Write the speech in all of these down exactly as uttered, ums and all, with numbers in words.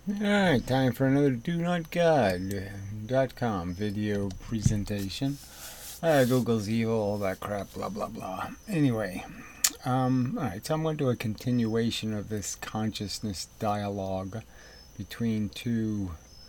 Alright, time for another do not god dot com video presentation. Uh, Google's evil, all that crap, blah blah blah. Anyway, um, alright, so I'm going to do a continuation of this consciousness dialogue between two,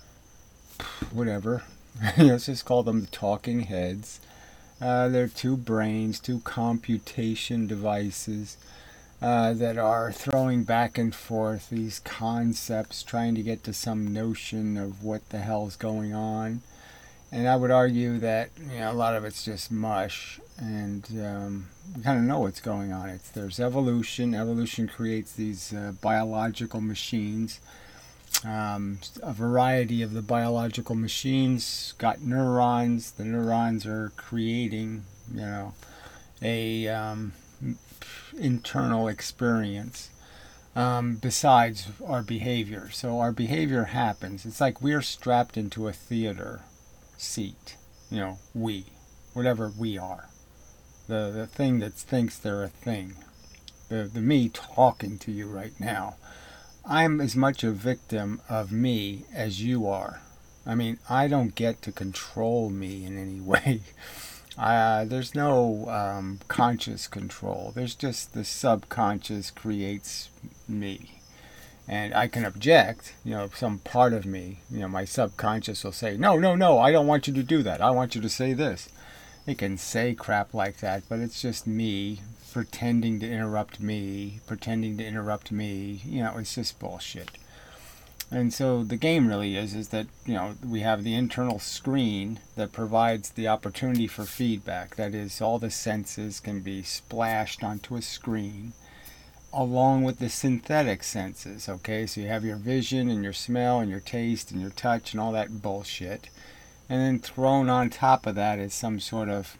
whatever, let's just call them the talking heads. Uh, they're two brains, two computation devices uh, that are throwing back and forth these concepts, trying to get to some notion of what the hell's going on. And I would argue that you know a lot of it's just mush, and um, we kind of know what's going on. It's there's evolution. Evolution creates these uh, biological machines. Um, a variety of the biological machines got neurons. The neurons are creating, you know, a um, internal experience um, besides our behavior. So our behavior happens. It's like we're strapped into a theater seat. You know, we, whatever we are, the the thing that thinks they're a thing, the the me talking to you right now. I'm as much a victim of me as you are. I mean, I don't get to control me in any way. Uh, there's no um, conscious control. There's just the subconscious creates me. And I can object, you know, some part of me, you know, my subconscious will say, no, no, no, I don't want you to do that. I want you to say this. It can say crap like that, but it's just me pretending to interrupt me, pretending to interrupt me. You know, it's just bullshit. And so the game really is is that you know we have the internal screen that provides the opportunity for feedback. That is, all the senses can be splashed onto a screen, along with the synthetic senses. Okay, so you have your vision and your smell and your taste and your touch and all that bullshit, and then thrown on top of that is some sort of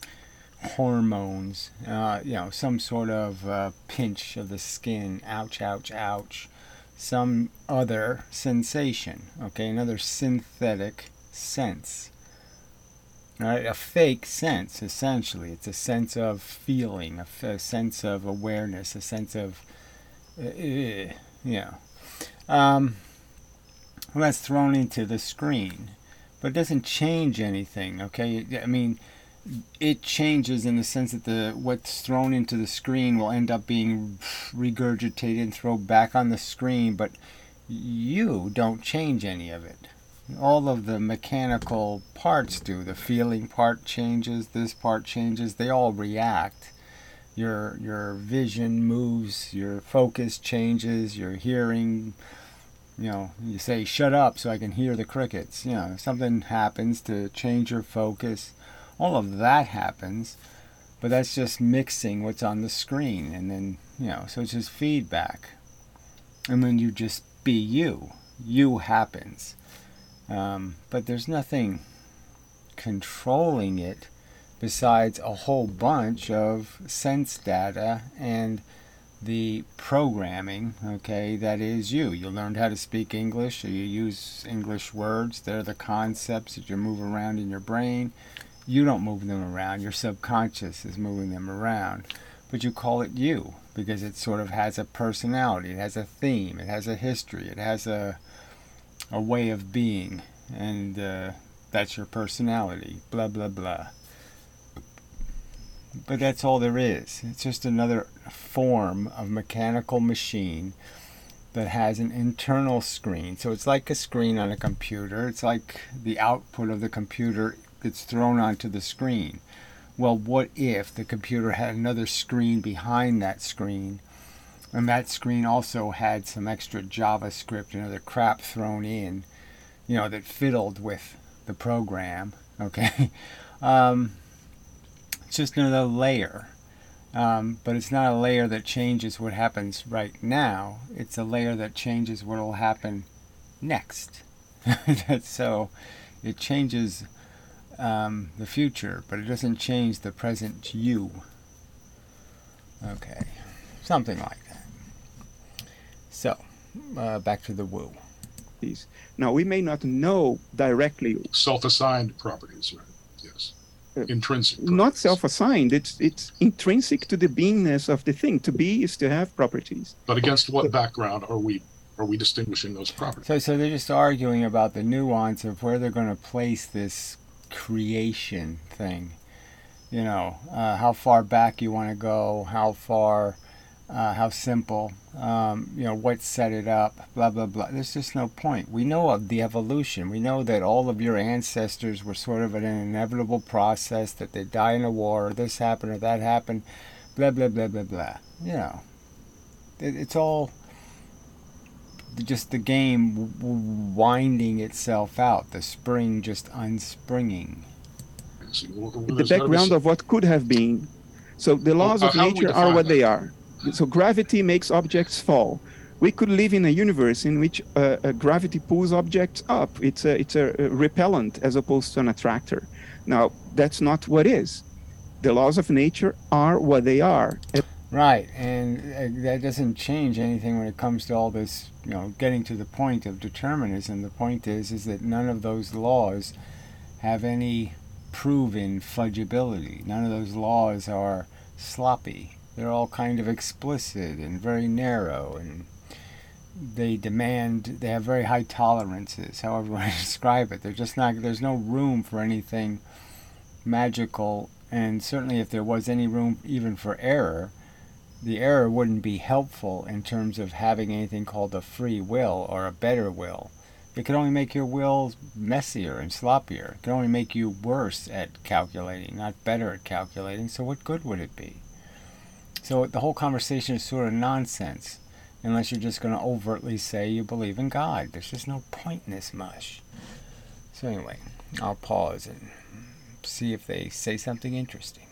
hormones, uh, you know, some sort of uh, pinch of the skin, ouch, ouch, ouch, some other sensation, okay, another synthetic sense, all right, a fake sense, essentially. It's a sense of feeling, a, f- a sense of awareness, a sense of, uh, you know, um, well, that's thrown into the screen, but it doesn't change anything, okay? I mean, it changes in the sense that the what's thrown into the screen will end up being regurgitated and thrown back on the screen, but you don't change any of it. All of the mechanical parts do. The feeling part changes, this part changes, they all react. Your your vision moves, your focus changes, your hearing, you know, you say shut up so I can hear the crickets. You know, something happens to change your focus. All of that happens, but that's just mixing what's on the screen, and then you know, so it's just feedback, and then you just be you. You happens, um, but there's nothing controlling it besides a whole bunch of sense data and the programming, okay, that is you. You learned how to speak English, so you use English words. They're the concepts that you move around in your brain. You don't move them around. Your subconscious is moving them around. But you call it you because it sort of has a personality. It has a theme. It has a history. It has a, a way of being. And uh, that's your personality. Blah, blah, blah. But that's all there is. It's just another form of mechanical machine that has an internal screen. So it's like a screen on a computer. It's like the output of the computer gets thrown onto the screen. Well, what if the computer had another screen behind that screen, and that screen also had some extra JavaScript and other crap thrown in, you know, that fiddled with the program, okay? um, it's just another layer. Um, but it's not a layer that changes what happens right now. It's a layer that changes what will happen next. So it changes um, the future, but it doesn't change the present you. Okay, something like that. So, uh, back to the woo. Now, we may not know directly. Self-assigned properties, right? Yes. Uh, Intrinsic properties. Not self-assigned. It's it's intrinsic to the beingness of the thing. To be is to have properties. But against what but, background are we are we distinguishing those properties? So, so they're just arguing about the nuance of where they're going to place this creation thing. You know, uh, how far back you want to go, how far, uh, how simple, um, you know, what set it up, blah, blah, blah. There's just no point. We know of the evolution. We know that all of your ancestors were sort of an inevitable process, that they die in a war, or this happened or that happened, blah, blah, blah, blah, blah. You know, it, it's all just the game winding itself out, the spring just unspringing. The background of what could have been. So the laws of nature are what they are. So gravity makes objects fall. We could live in a universe in which uh, uh, gravity pulls objects up. It's a, it's a repellent as opposed to an attractor. Now, that's not what is. The laws of nature are what they are. Right, and that doesn't change anything when it comes to all this, you know, getting to the point of determinism. The point is, is that none of those laws have any proven fudgeability. None of those laws are sloppy. They're all kind of explicit and very narrow, and they demand, they have very high tolerances, however you want to describe it. They're just not, there's no room for anything magical, and certainly if there was any room even for error, the error wouldn't be helpful in terms of having anything called a free will or a better will. It could only make your will messier and sloppier. It could only make you worse at calculating, not better at calculating. So what good would it be? So the whole conversation is sort of nonsense, unless you're just going to overtly say you believe in God. There's just no point in this mush. So anyway, I'll pause and see if they say something interesting.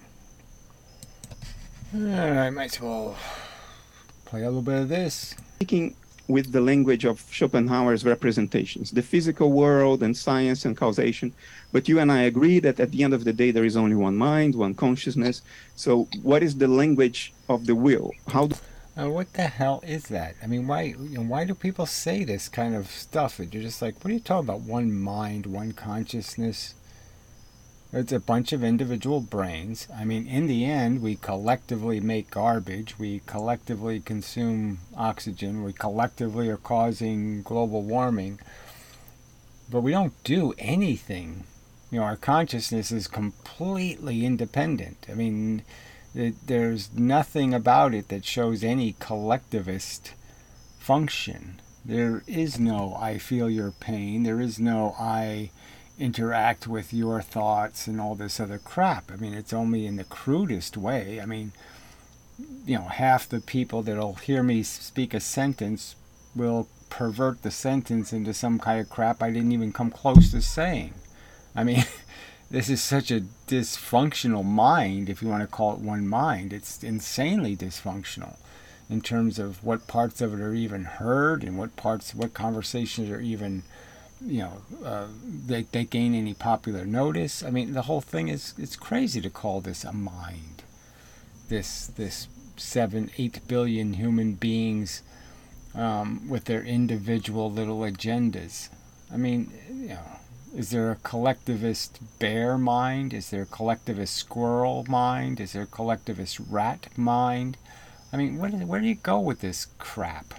I might as well play a little bit of this. Speaking with the language of Schopenhauer's representations, the physical world and science and causation. But you and I agree that at the end of the day, there is only one mind, one consciousness. So what is the language of the will? How do uh, what the hell is that? I mean, why you know, why do people say this kind of stuff? That you're just like, what are you talking about? One mind, one consciousness? It's a bunch of individual brains. I mean, in the end, we collectively make garbage. We collectively consume oxygen. We collectively are causing global warming. But we don't do anything. You know, our consciousness is completely independent. I mean, it, there's nothing about it that shows any collectivist function. There is no I feel your pain. There is no I interact with your thoughts and all this other crap. I mean, it's only in the crudest way. I mean, you know, half the people that'll hear me speak a sentence will pervert the sentence into some kind of crap I didn't even come close to saying. I mean, this is such a dysfunctional mind, if you want to call it one mind. It's insanely dysfunctional in terms of what parts of it are even heard and what parts, what conversations are even, you know, uh, they, they gain any popular notice. I mean, the whole thing is, it's crazy to call this a mind. This, this seven, eight billion human beings um, with their individual little agendas. I mean, you know, is there a collectivist bear mind? Is there a collectivist squirrel mind? Is there a collectivist rat mind? I mean, where do, where do you go with this crap?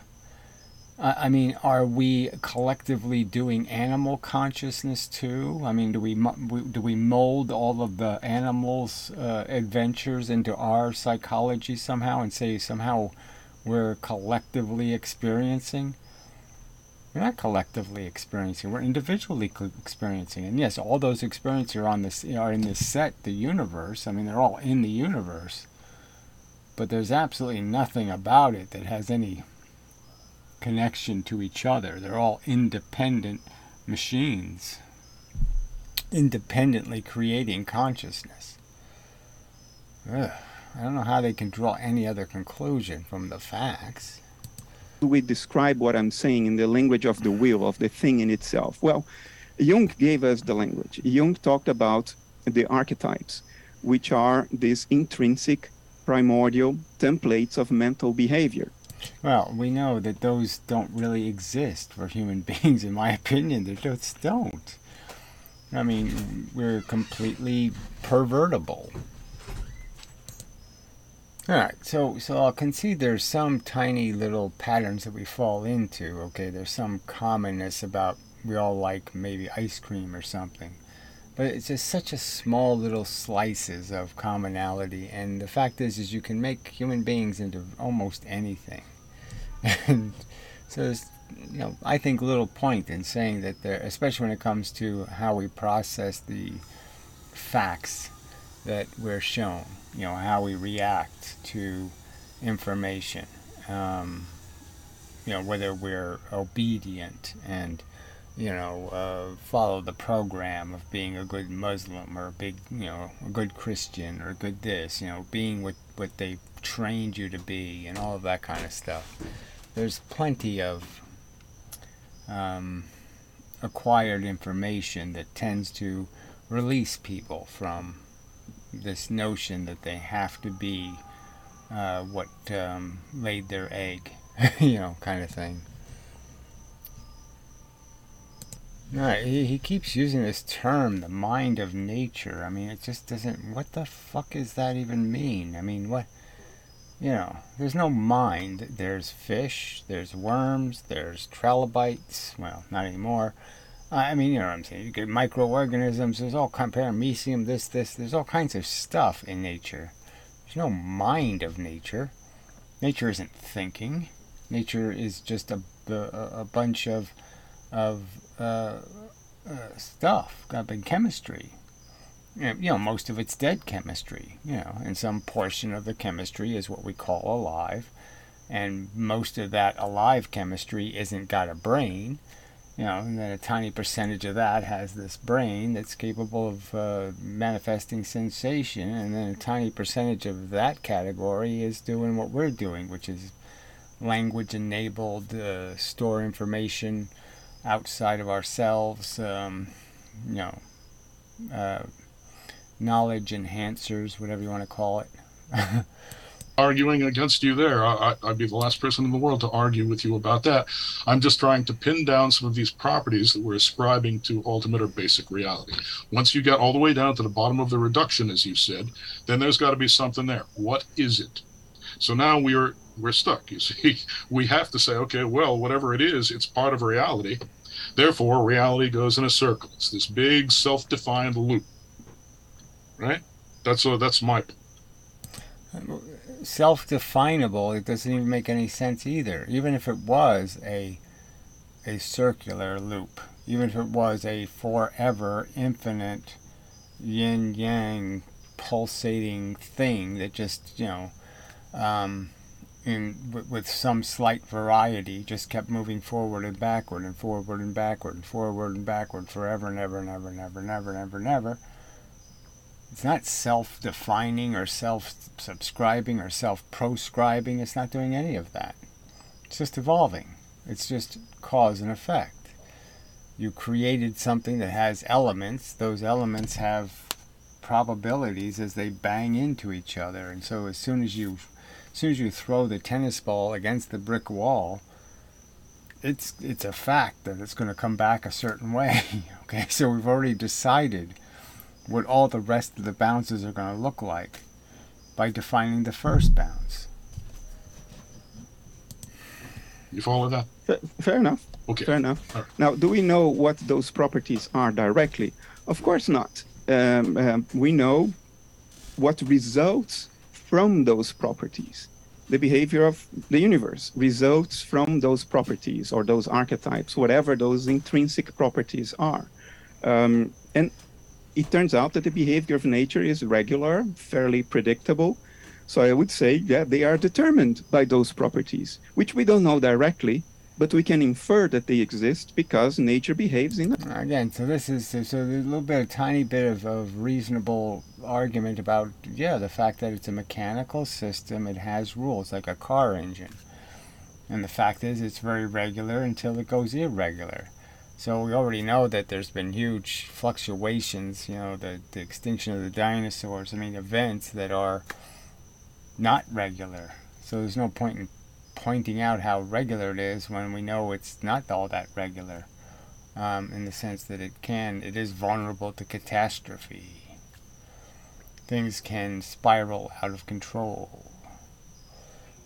I mean, are we collectively doing animal consciousness too? I mean, do we do we mold all of the animals' uh, adventures into our psychology somehow and say somehow we're collectively experiencing? We're not collectively experiencing. We're individually experiencing. And yes, all those experiences are on this are in this set, the universe. I mean, they're all in the universe. But there's absolutely nothing about it that has any connection to each other. They're all independent machines, independently creating consciousness. Ugh. I don't know how they can draw any other conclusion from the facts. do we describe what I'm saying in the language of the will, of the thing in itself? Well, Jung gave us the language. Jung talked about the archetypes, which are these intrinsic, primordial templates of mental behavior. Well, we know that those don't really exist for human beings, in my opinion. They just don't. I mean, we're completely pervertible. All right, so so I'll concede there's some tiny little patterns that we fall into. Okay, there's some commonness about we all like maybe ice cream or something, but it's just such a small little slices of commonality. And the fact is, is you can make human beings into almost anything. And so there's, you know, I think little point in saying that there, especially when it comes to how we process the facts that we're shown, you know, how we react to information, um, you know, whether we're obedient and, you know, uh, follow the program of being a good Muslim or a big, you know, a good Christian or a good this, you know, being what, what they trained you to be and all of that kind of stuff. There's plenty of um, acquired information that tends to release people from this notion that they have to be uh, what um, laid their egg, you know, kind of thing. All right, he, he keeps using this term, the mind of nature. I mean, it just doesn't, what the fuck does that even mean? I mean, what, you know, there's no mind. There's fish, there's worms, there's trilobites, well, not anymore. I mean, you know what I'm saying. You get microorganisms. There's all kind of paramecium. This, this. There's all kinds of stuff in nature. There's no mind of nature. Nature isn't thinking. Nature is just a, a, a bunch of of uh, uh, stuff. Got big chemistry. You know, most of it's dead chemistry. You know, and some portion of the chemistry is what we call alive, and most of that alive chemistry isn't got a brain. You know, and then a tiny percentage of that has this brain that's capable of uh, manifesting sensation, and then a tiny percentage of that category is doing what we're doing, which is language-enabled, uh, store information outside of ourselves, um, you know, uh, knowledge enhancers, whatever you want to call it. Arguing against you there. I, I'd be the last person in the world to argue with you about that. I'm just trying to pin down some of these properties that we're ascribing to ultimate or basic reality. Once you get all the way down to the bottom of the reduction, as you said, then there's got to be something there. What is it? So now we're we're stuck. You see, we have to say, okay, well, whatever it is, it's part of reality. Therefore, reality goes in a circle. It's this big self-defined loop, right? That's uh, that's my. Self-definable, it doesn't even make any sense either. Even if it was a a circular loop, even if it was a forever infinite yin-yang pulsating thing that just, you know, um, in with, with some slight variety just kept moving forward and backward and forward and backward and forward and backward forever and ever and ever and ever and ever and ever and ever. It's not self-defining or self-subscribing or self-proscribing. It's not doing any of that. It's just evolving. It's just cause and effect. You created something that has elements. Those elements have probabilities as they bang into each other. And so as soon as you, as soon as you throw the tennis ball against the brick wall, it's it's a fact that it's going to come back a certain way. Okay, so we've already decided what all the rest of the bounces are going to look like by defining the first bounce. You follow that? Fair, fair enough. Okay. Fair enough. Right. Now, do we know what those properties are directly? Of course not. Um, um, we know what results from those properties. The behavior of the universe results from those properties or those archetypes, whatever those intrinsic properties are. Um, and it turns out that the behavior of nature is regular, fairly predictable. So I would say, yeah, they are determined by those properties, which we don't know directly, but we can infer that they exist because nature behaves in them. Again, so this is, so there's a little bit, a tiny bit of, of reasonable argument about, yeah, the fact that it's a mechanical system, it has rules, like a car engine. And the fact is, it's very regular until it goes irregular. So we already know that there's been huge fluctuations, you know, the, the extinction of the dinosaurs, I mean, events that are not regular. So there's no point in pointing out how regular it is when we know it's not all that regular, um, in the sense that it can, it is vulnerable to catastrophe. Things can spiral out of control.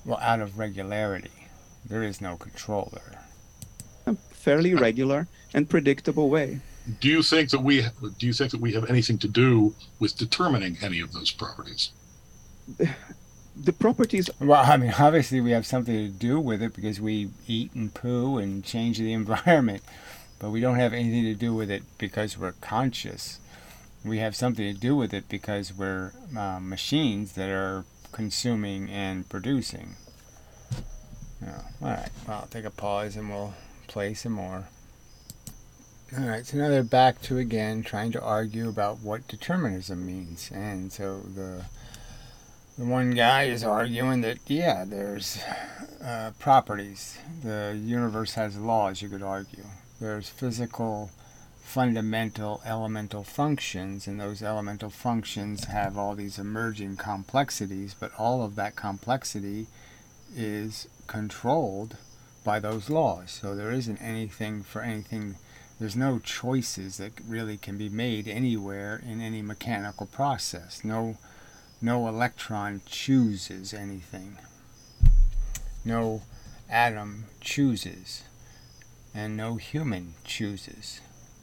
Well, out of regularity. There is no control there. A fairly regular and predictable way. Do you think that we do you think that we have anything to do with determining any of those properties? The properties. Well, I mean, obviously we have something to do with it because we eat and poo and change the environment, but we don't have anything to do with it because we're conscious. We have something to do with it because we're uh, machines that are consuming and producing. Oh, all right, well, I'll take a pause and we'll play some more. All right, so now they're back to again trying to argue about what determinism means. And so the the one guy is arguing that, yeah, there's uh, properties. The universe has laws, you could argue. There's physical, fundamental, elemental functions, and those elemental functions have all these emerging complexities, but all of that complexity is controlled by those laws. So there isn't anything for anything. There's no choices that really can be made anywhere in any mechanical process. No, no electron chooses anything. No atom chooses. And no human chooses.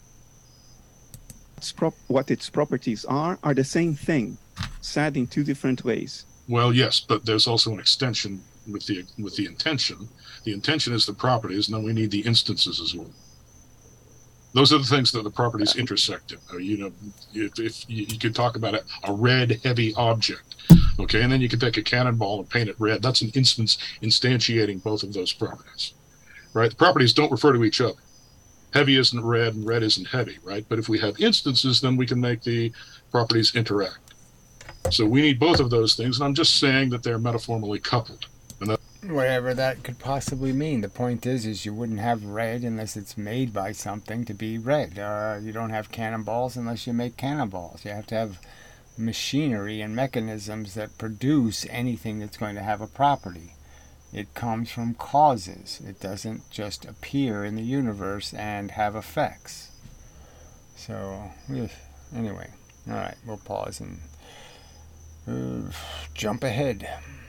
It's prop- what its properties are are the same thing, said in two different ways. Well, yes, but there's also an extension with the with the intention. The intention is the properties, and then we need the instances as well. Those are the things that the properties intersect in. Uh, you know, if, if you, you could talk about a, a red, heavy object, okay, and then you could take a cannonball and paint it red. That's an instance instantiating both of those properties, right? The properties don't refer to each other. Heavy isn't red, and red isn't heavy, right? But if we have instances, then we can make the properties interact. So we need both of those things, and I'm just saying that they're metaphorically coupled. And that Whatever that could possibly mean. The point is, is you wouldn't have red unless it's made by something to be red. Uh, you don't have cannonballs unless you make cannonballs. You have to have machinery and mechanisms that produce anything that's going to have a property. It comes from causes. It doesn't just appear in the universe and have effects. So, anyway, all right, we'll pause and uh, jump ahead.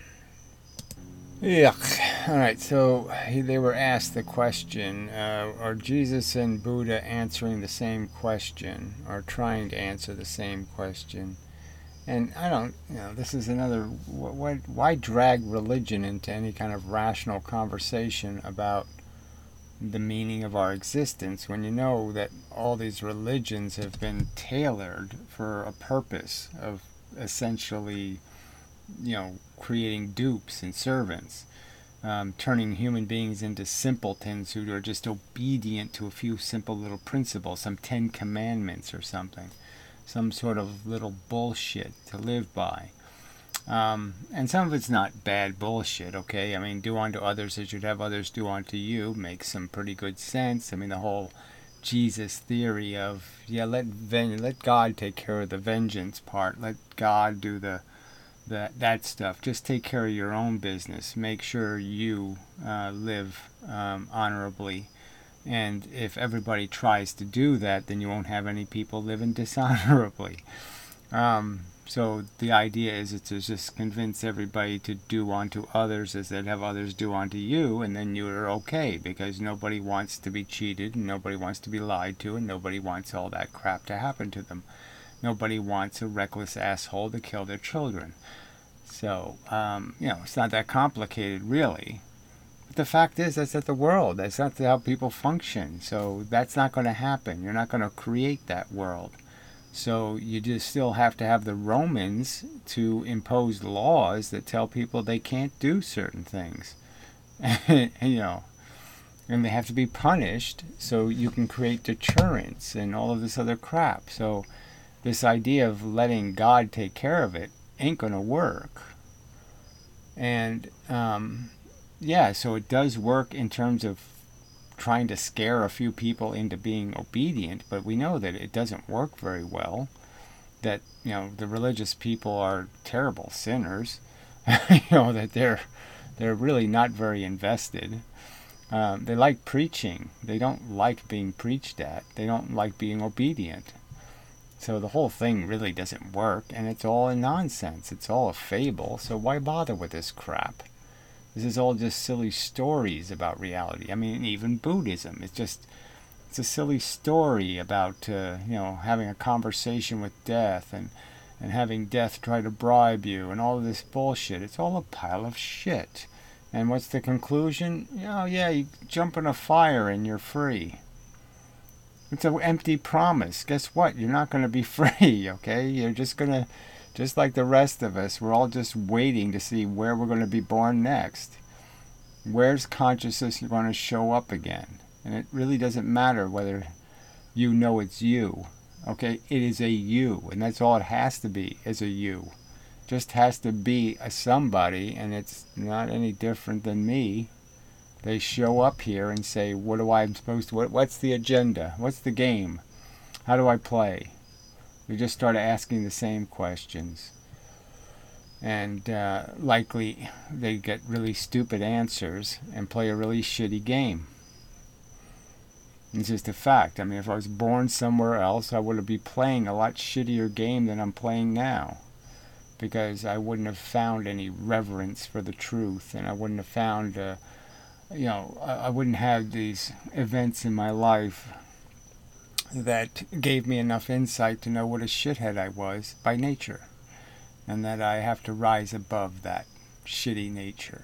Yuck. All right, so they were asked the question, uh, are Jesus and Buddha answering the same question, or trying to answer the same question? And I don't, you know, this is another, why, why drag religion into any kind of rational conversation about the meaning of our existence when you know that all these religions have been tailored for a purpose of essentially, you know, creating dupes and servants, um, turning human beings into simpletons who are just obedient to a few simple little principles, some Ten Commandments or something, some sort of little bullshit to live by. Um, and some of it's not bad bullshit, okay? I mean, do unto others as you'd have others do unto you makes some pretty good sense. I mean, the whole Jesus theory of, yeah, let ven- let God take care of the vengeance part. Let God do the that that stuff. Just take care of your own business. Make sure you uh, live um, honorably. And if everybody tries to do that, then you won't have any people living dishonorably. Um, so the idea is to just convince everybody to do unto others as they'd have others do unto you, and then you're okay, because nobody wants to be cheated, and nobody wants to be lied to, and nobody wants all that crap to happen to them. Nobody wants a reckless asshole to kill their children. So, um, you know, it's not that complicated, really. But the fact is, that's not the world. That's not how people function. So that's not going to happen. You're not going to create that world. So you just still have to have the Romans to impose laws that tell people they can't do certain things. And, you know, and they have to be punished so you can create deterrence and all of this other crap. So this idea of letting God take care of it ain't going to work. And, um, yeah, so it does work in terms of trying to scare a few people into being obedient, but we know that it doesn't work very well. That, you know, the religious people are terrible sinners. You know, that they're they're really not very invested. Um, they like preaching. They don't like being preached at. They don't like being obedient. So the whole thing really doesn't work, and it's all a nonsense. It's all a fable, so why bother with this crap? This is all just silly stories about reality. I mean, even Buddhism, it's just, it's a silly story about, uh, you know, having a conversation with death and, and having death try to bribe you and all of this bullshit. It's all a pile of shit. And what's the conclusion? Oh, yeah, you jump in a fire and you're free. It's an empty promise. Guess what? You're not going to be free, okay? You're just going to, just like the rest of us, we're all just waiting to see where we're going to be born next. Where's consciousness going to show up again? And it really doesn't matter whether you know it's you, okay? It is a you, and that's all it has to be, is a you. Just has to be a somebody, and it's not any different than me. They show up here and say, what do I am supposed to, what, what's the agenda? What's the game? How do I play? We just start asking the same questions. And uh, likely they get really stupid answers and play a really shitty game. It's just a fact. I mean, if I was born somewhere else, I would be playing a lot shittier game than I'm playing now. Because I wouldn't have found any reverence for the truth, and I wouldn't have found, uh, you know, I wouldn't have these events in my life that gave me enough insight to know what a shithead I was by nature, and that I have to rise above that shitty nature.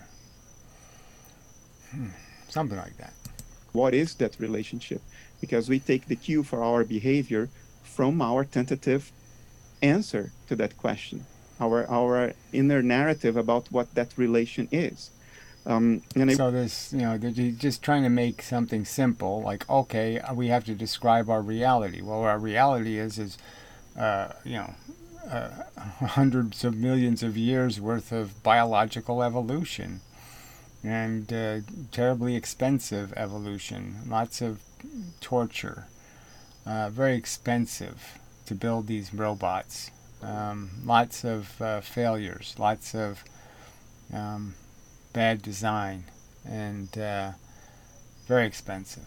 Hmm. Something like that. What is that relationship? Because we take the cue for our behavior from our tentative answer to that question. Our our inner narrative about what that relation is. Um, and so this, you know, they're just trying to make something simple, like, okay, we have to describe our reality. Well, our reality is, is uh, you know, uh, hundreds of millions of years worth of biological evolution and uh, terribly expensive evolution, lots of torture, uh, very expensive to build these robots. Um, lots of uh, failures, lots of um, bad design, and uh, very expensive.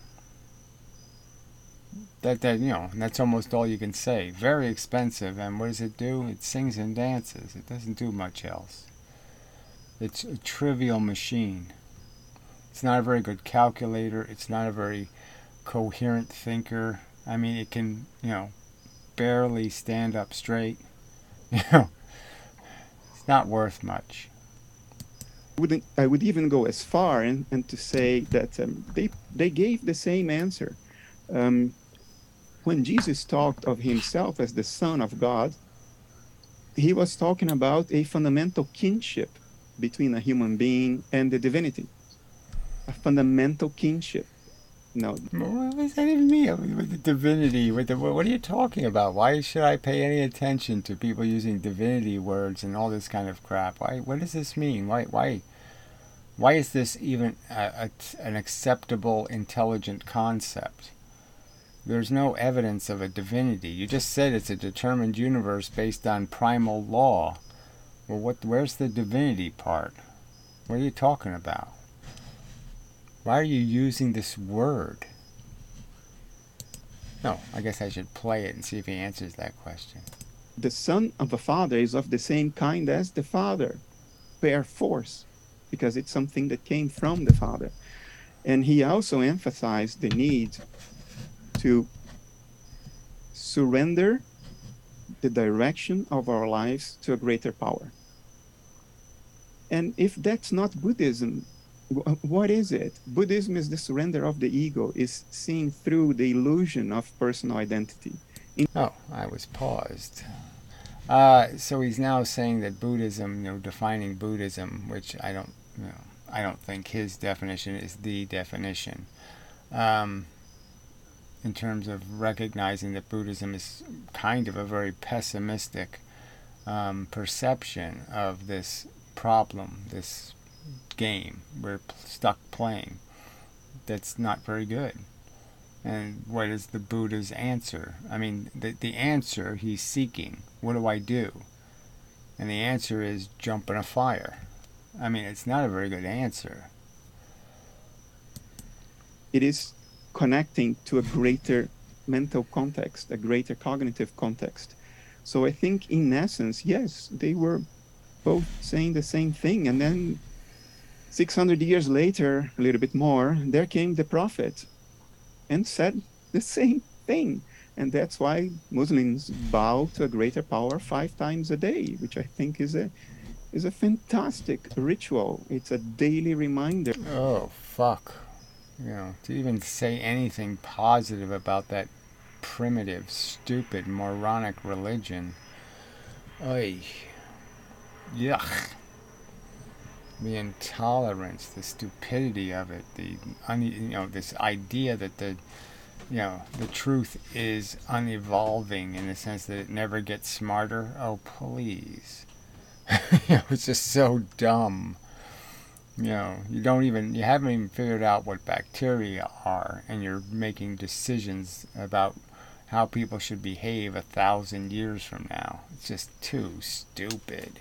That that you know, that's almost all you can say. Very expensive, and what does it do? It sings and dances. It doesn't do much else. It's a trivial machine. It's not a very good calculator. It's not a very coherent thinker. I mean, it can, you know, barely stand up straight. You know, it's not worth much. Wouldn't I would even go as far and, and to say that um, they they gave the same answer. Um, when Jesus talked of himself as the Son of God, he was talking about a fundamental kinship between a human being and the divinity. A fundamental kinship. No. What does that even mean? With the divinity, with the, what are you talking about? Why should I pay any attention to people using divinity words and all this kind of crap? Why? What does this mean? Why? Why? Why is this even a, a, an acceptable, intelligent concept? There's no evidence of a divinity. You just said it's a determined universe based on primal law. Well, what? Where's the divinity part? What are you talking about? Why are you using this word? No, I guess I should play it and see if he answers that question. The son of a father is of the same kind as the father, per force, because it's something that came from the father. And he also emphasized the need to surrender the direction of our lives to a greater power. And if that's not Buddhism, what is it? Buddhism is the surrender of the ego, is seen through the illusion of personal identity. In oh, I was paused. Uh, so he's now saying that Buddhism, you know, defining Buddhism, which I don't, you know, I don't think his definition is the definition. Um, in terms of recognizing that Buddhism is kind of a very pessimistic um, perception of this problem, this game we're stuck playing that's not very good. And what is the Buddha's answer? I mean, the, the answer he's seeking, what do I do? And the answer is jump in a fire. I mean, it's not a very good answer. It is connecting to a greater mental context, a greater cognitive context. So I think in essence, yes, they were both saying the same thing. And then six hundred years later, a little bit more, there came the prophet and said the same thing. And that's why Muslims bow to a greater power five times a day, which I think is a is a fantastic ritual. It's a daily reminder. Oh, fuck. You know, to even say anything positive about that primitive, stupid, moronic religion. Oy. Yuck. The intolerance, the stupidity of it, the, un, you know, this idea that the, you know, the truth is unevolving in the sense that it never gets smarter. Oh, please. You know, it's just so dumb. You know, you don't even, you haven't even figured out what bacteria are, and you're making decisions about how people should behave a thousand years from now. It's just too stupid.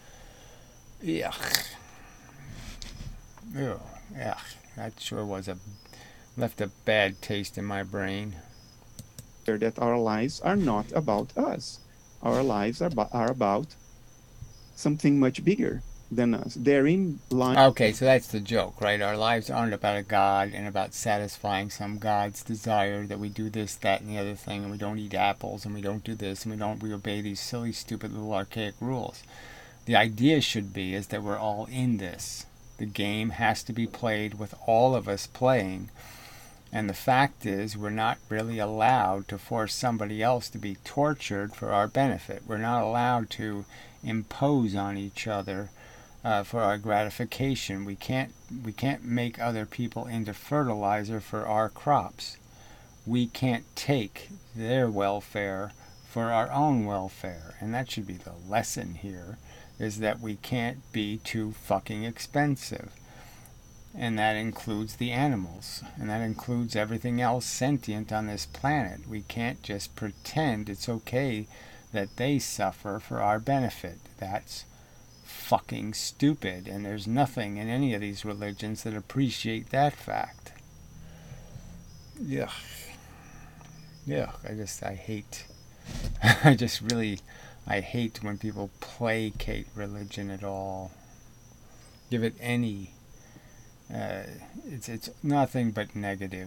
Yuck. Ew. Yuck. That sure was a, left a bad taste in my brain. That our lives are not about us. Our lives are, are about something much bigger than us. Therein lies. Okay, so that's the joke, right? Our lives aren't about a God and about satisfying some God's desire that we do this, that, and the other thing, and we don't eat apples, and we don't do this, and we don't we obey these silly, stupid little archaic rules. The idea should be is that we're all in this. The game has to be played with all of us playing. And the fact is, we're not really allowed to force somebody else to be tortured for our benefit. We're not allowed to impose on each other uh, for our gratification. We can't, we can't make other people into fertilizer for our crops. We can't take their welfare for our own welfare. And that should be the lesson here, is that we can't be too fucking expensive. And that includes the animals. And that includes everything else sentient on this planet. We can't just pretend it's okay that they suffer for our benefit. That's fucking stupid. And there's nothing in any of these religions that appreciate that fact. Yeah. Yeah, I just, I hate, I just really, I hate when people placate religion at all. Give it any Uh, it's it's nothing but negative.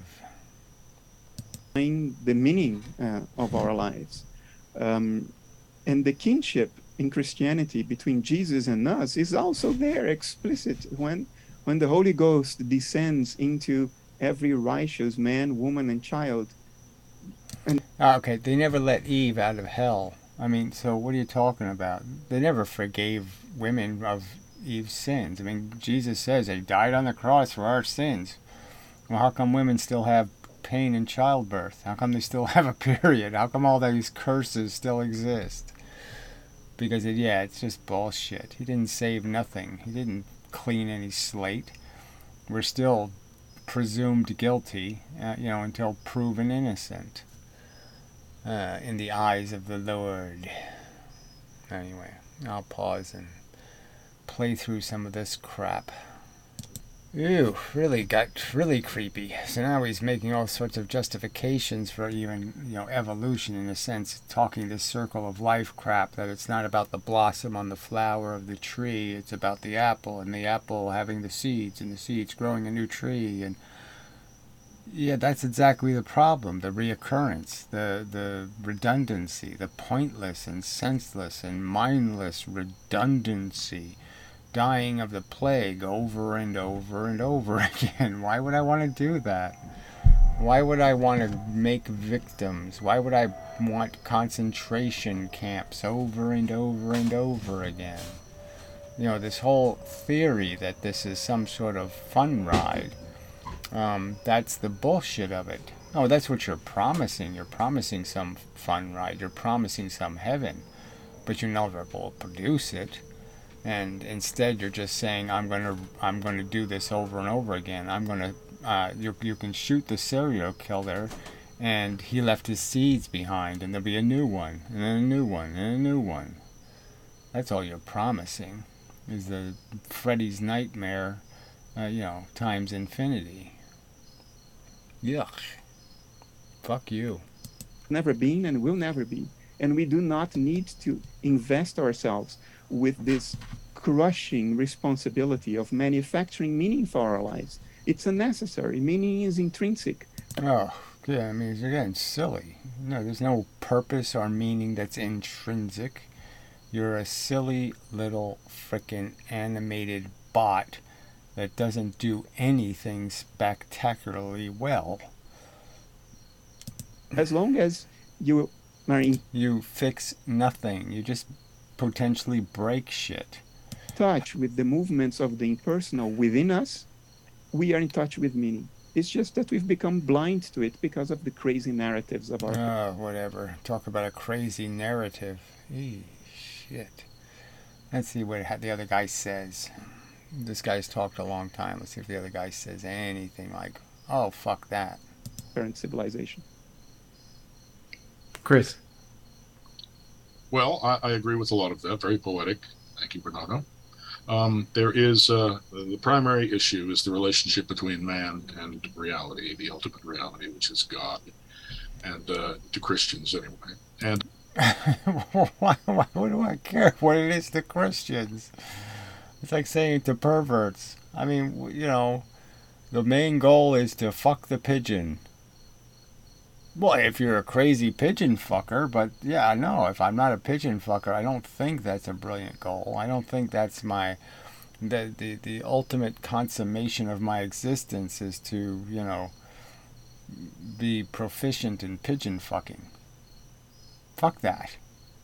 The meaning uh, of our lives, um, and the kinship in Christianity between Jesus and us is also there, explicit, when when the Holy Ghost descends into every righteous man, woman, and child. And oh, okay, they never let Eve out of hell. I mean, so what are you talking about? They never forgave women of Eve's sins. I mean, Jesus says he died on the cross for our sins. Well, how come women still have pain in childbirth? How come they still have a period? How come all these curses still exist? Because, it, yeah, it's just bullshit. He didn't save nothing. He didn't clean any slate. We're still presumed guilty, uh, you know, until proven innocent uh, in the eyes of the Lord. Anyway, I'll pause and play through some of this crap. Ew, really got really creepy. So now he's making all sorts of justifications for even, you know, evolution in a sense, talking this circle of life crap, that it's not about the blossom on the flower of the tree, it's about the apple, and the apple having the seeds, and the seeds growing a new tree, and yeah, that's exactly the problem, the reoccurrence, the, the redundancy, the pointless and senseless and mindless redundancy. Dying of the plague over and over and over again. Why would I want to do that? Why would I want to make victims? Why would I want concentration camps over and over and over again? You know, this whole theory that this is some sort of fun ride, um, that's the bullshit of it. Oh, that's what you're promising. You're promising some fun ride. You're promising some heaven. But you never will produce it. And instead, you're just saying, "I'm gonna, I'm gonna do this over and over again. I'm gonna, uh, you, you can shoot the serial killer, and he left his seeds behind, and there'll be a new one, and then a new one, and a new one." That's all you're promising, is the Freddy's nightmare, uh, you know, times infinity. Yuck. Fuck you. Never been and will never be. And we do not need to invest ourselves with this crushing responsibility of manufacturing meaning for our lives. It's unnecessary. Meaning is intrinsic. Oh, yeah, I mean, it's, again, silly. No, there's no purpose or meaning that's intrinsic. You're a silly little frickin' animated bot that doesn't do anything spectacularly well. As long as you are in You fix nothing. You just potentially break shit. touch with the movements of the impersonal within us, we are in touch with meaning. It's just that we've become blind to it because of the crazy narratives of our... Oh, whatever. Talk about a crazy narrative. Eee, shit. Let's see what the other guy says. This guy's talked a long time. Let's see if the other guy says anything like, oh, fuck that. Current civilization. Chris. Well, I, I agree with a lot of that. Very poetic. Thank you, Bernardo. Um, there is uh, the primary issue is the relationship between man and reality, the ultimate reality, which is God, and uh, to Christians anyway. And why, why, what do I care what it is to Christians? It's like saying to perverts. I mean, you know, the main goal is to fuck the pigeon. Well, if you're a crazy pigeon fucker, but yeah, no, if I'm not a pigeon fucker, I don't think that's a brilliant goal. I don't think that's my, the, the, the ultimate consummation of my existence is to, you know, be proficient in pigeon fucking. Fuck that.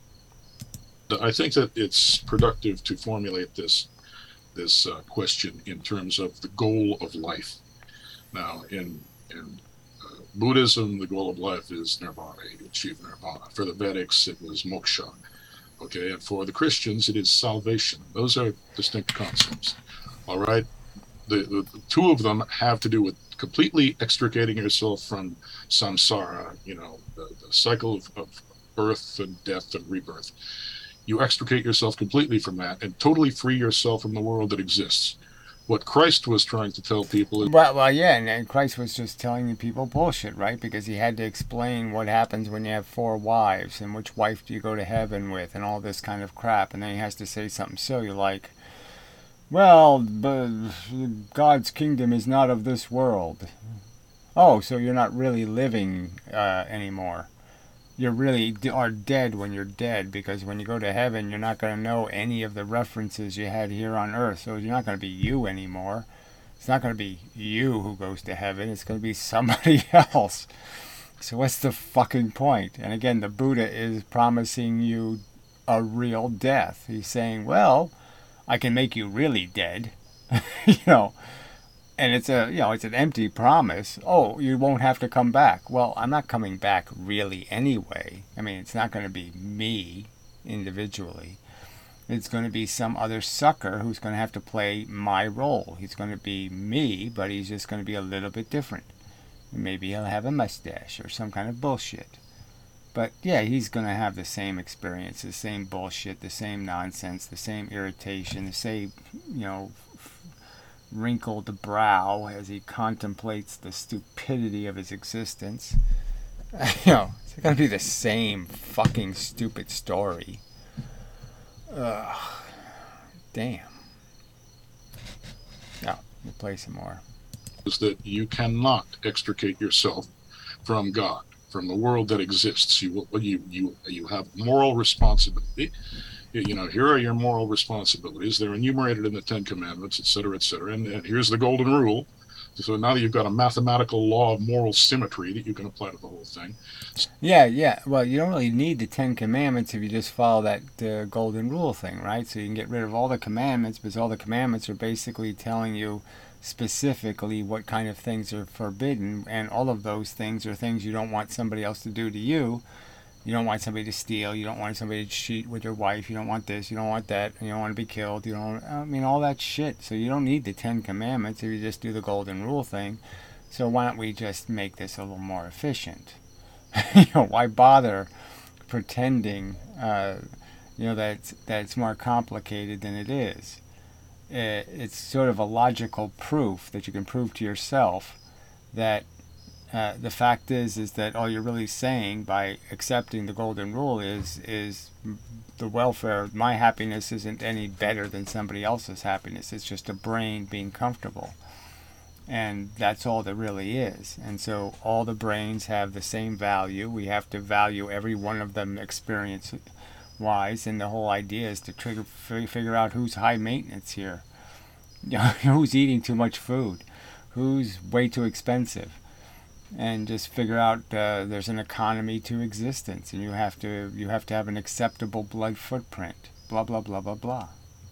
I think that it's productive to formulate this this uh, question in terms of the goal of life. Now, in in uh, Buddhism, the goal of life is nirvana, you achieve nirvana. For the Vedics, it was moksha. Okay, and for the Christians, it is salvation. Those are distinct concepts. All right, the, the, the two of them have to do with completely extricating yourself from samsara, you know, the, the cycle of, of birth and death and rebirth. You extricate yourself completely from that and totally free yourself from the world that exists. What Christ was trying to tell people is... Well, well yeah, and, and Christ was just telling people bullshit, right? Because he had to explain what happens when you have four wives and which wife do you go to heaven with and all this kind of crap. And then he has to say something silly like, well, but God's kingdom is not of this world. Oh, so you're not really living uh, anymore. You really are dead when you're dead, because when you go to heaven, you're not going to know any of the references you had here on earth. So you're not going to be you anymore. It's not going to be you who goes to heaven. It's going to be somebody else. So what's the fucking point? And again, the Buddha is promising you a real death. He's saying, well, I can make you really dead, you know. And it's a, you know, it's an empty promise. Oh, you won't have to come back. Well, I'm not coming back really anyway. I mean, it's not going to be me individually. It's going to be some other sucker who's going to have to play my role. He's going to be me, but he's just going to be a little bit different. Maybe he'll have a mustache or some kind of bullshit. But yeah, he's going to have the same experience, the same bullshit, the same nonsense, the same irritation, the same, you know, wrinkled brow as he contemplates the stupidity of his existence. You know, it's going to be the same fucking stupid story. Ugh. Damn. Now, we'll play some more. Is that you cannot extricate yourself from God, from the world that exists. You you you you have moral responsibility. You know, here are your moral responsibilities. They're enumerated in the Ten Commandments, et cetera, et cetera. And, and here's the golden rule. So now that you've got a mathematical law of moral symmetry that you can apply to the whole thing. Yeah, yeah. Well, you don't really need the Ten Commandments if you just follow that uh, golden rule thing, right? So you can get rid of all the commandments, because all the commandments are basically telling you specifically what kind of things are forbidden. And all of those things are things you don't want somebody else to do to you. You don't want somebody to steal. You don't want somebody to cheat with your wife. You don't want this. You don't want that. You don't want to be killed. You don't. I mean, all that shit. So you don't need the Ten Commandments if you just do the Golden Rule thing. So why don't we just make this a little more efficient? You know, why bother pretending, uh, you know, that it's, that it's more complicated than it is? It, it's sort of a logical proof that you can prove to yourself that uh, the fact is is that all you're really saying by accepting the golden rule is is the welfare, my happiness isn't any better than somebody else's happiness. It's just a brain being comfortable. And that's all there really is. And so all the brains have the same value. We have to value every one of them experience-wise. And the whole idea is to trigger, figure out who's high maintenance here. Who's eating too much food. Who's way too expensive. And just figure out uh, there's an economy to existence. And you have to, you have to have an acceptable blood footprint. Blah, blah, blah, blah, blah.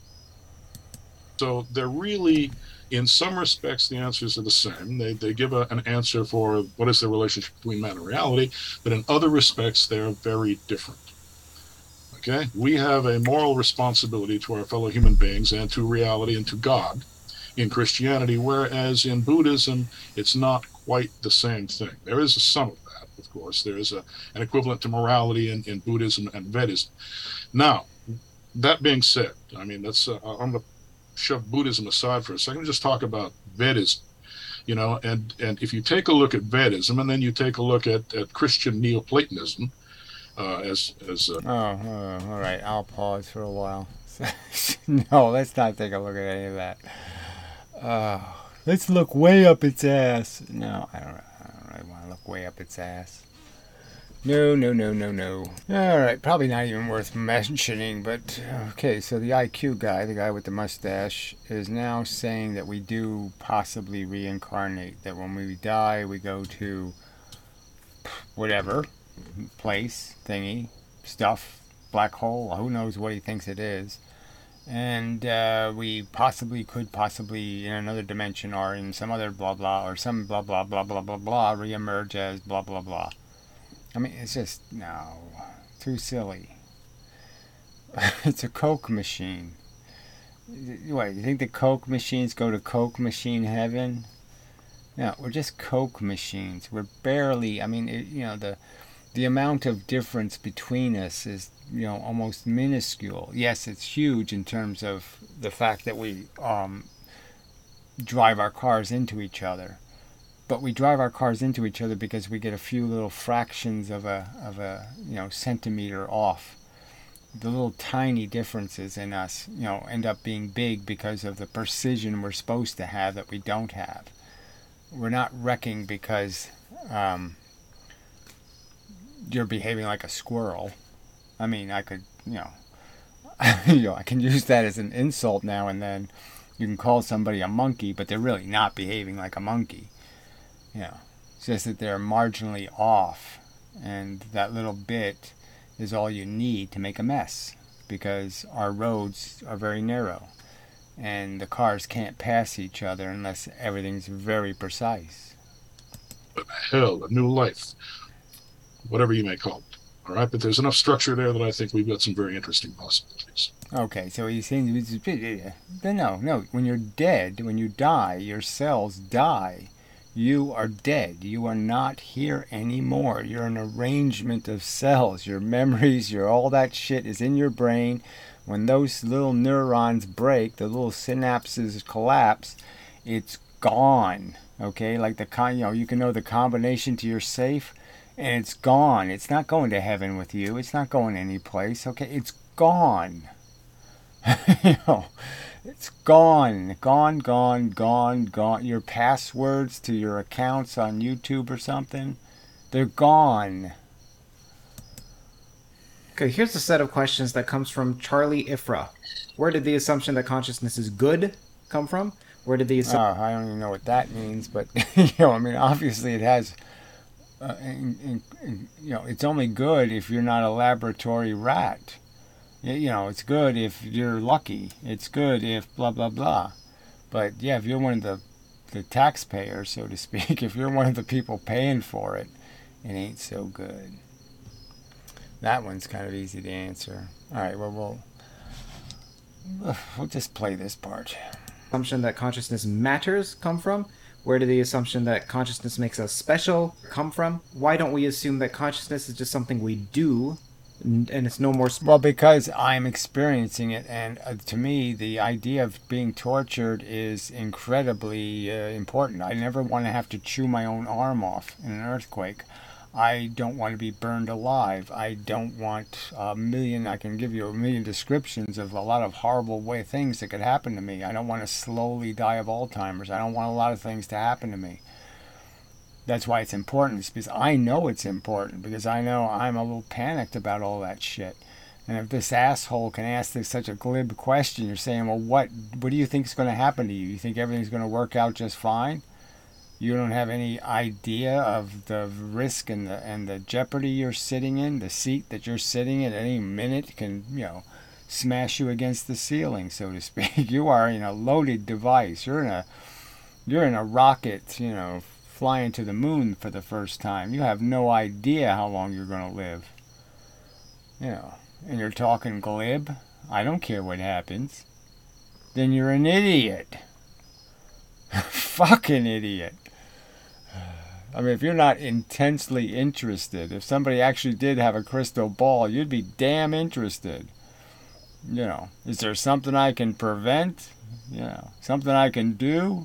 So they're really, in some respects, the answers are the same. They, they give a, an answer for what is the relationship between man and reality, but in other respects, they're very different. Okay? We have a moral responsibility to our fellow human beings and to reality and to God in Christianity, whereas in Buddhism, it's not quite the same thing. There is some of that, of course. There is a, an equivalent to morality in, in Buddhism and Vedism. Now, that being said, I mean, that's uh, I'm going to shove Buddhism aside for a second and just talk about Vedism, you know, and, and if you take a look at Vedism and then you take a look at, at Christian Neoplatonism, uh, as, as uh, oh, oh, all right, I'll pause for a while. No, let's not take a look at any of that. Uh, let's look way up its ass. No, I don't, I don't really want to look way up its ass. No, no, no, no, no. Alright, probably not even worth mentioning, but okay, so the I Q guy, the guy with the mustache, is now saying that we do possibly reincarnate, that when we die, we go to whatever, place, thingy, stuff, black hole, who knows what he thinks it is, and uh, we possibly could possibly in another dimension or in some other blah blah, or some blah blah blah blah blah blah, re-emerge as blah blah blah. I mean, it's just, no, too silly. It's a Coke machine. What, you think the Coke machines go to Coke machine heaven? No, we're just Coke machines. We're barely, I mean, it, you know, the the amount of difference between us is, you know, almost minuscule. Yes, it's huge in terms of the fact that we um, drive our cars into each other. But we drive our cars into each other because we get a few little fractions of a, of a, you know, centimeter off. The little tiny differences in us, you know, end up being big because of the precision we're supposed to have that we don't have. We're not wrecking because um, you're behaving like a squirrel. I mean, I could, you know, you know, I can use that as an insult now and then. You can call somebody a monkey, but they're really not behaving like a monkey. You know, it's just that they're marginally off, and that little bit is all you need to make a mess, because our roads are very narrow, and the cars can't pass each other unless everything's very precise. Hell, a new life, whatever you may call it. All right, but there's enough structure there that I think we've got some very interesting possibilities. Okay, so he's saying, no, no, when you're dead, when you die, your cells die. You are dead. You are not here anymore. You're an arrangement of cells. Your memories, your all that shit is in your brain. When those little neurons break, the little synapses collapse, it's gone. Okay, like the con, you know, you can know the combination to your safe, and it's gone. It's not going to heaven with you. It's not going any place. Okay, it's gone. You know. It's gone, gone, gone, gone, gone. Your passwords to your accounts on YouTube or something, they're gone. Okay, here's a set of questions that comes from Charlie Ifra. Where did the assumption that consciousness is good come from? Where did the assumption... Oh, I don't even know what that means, but, you know, I mean, obviously it has, uh, in, in, in, you know, it's only good if you're not a laboratory rat. You know, it's good if you're lucky. It's good if blah, blah, blah. But, yeah, if you're one of the, the taxpayers, so to speak, if you're one of the people paying for it, it ain't so good. That one's kind of easy to answer. All right, well, we'll, we'll just play this part. Assumption that consciousness matters come from? Where did the assumption that consciousness makes us special come from? Why don't we assume that consciousness is just something we do and it's no more. Well, because I'm experiencing it, and uh, to me, the idea of being tortured is incredibly uh, important. I never want to have to chew my own arm off in an earthquake. I don't want to be burned alive. I don't want a million, I can give you a million descriptions of a lot of horrible way things that could happen to me. I don't want to slowly die of Alzheimer's. I don't want a lot of things to happen to me. That's why it's important. It's because I know it's important, because I know I'm a little panicked about all that shit. And if this asshole can ask this such a glib question, you're saying, well, what, what do you think is going to happen to you? You think everything's going to work out just fine? You don't have any idea of the risk and the and the jeopardy you're sitting in. The seat that you're sitting in at any minute can, you know, smash you against the ceiling, so to speak. You are in a loaded device. You're in a you're in a rocket, you know, flying to the moon for the first time. You have no idea how long you're going to live. You know, and you're talking glib. I don't care what happens. Then you're an idiot. Fucking idiot. I mean, if you're not intensely interested, if somebody actually did have a crystal ball, you'd be damn interested. You know, is there something I can prevent? You know, something I can do?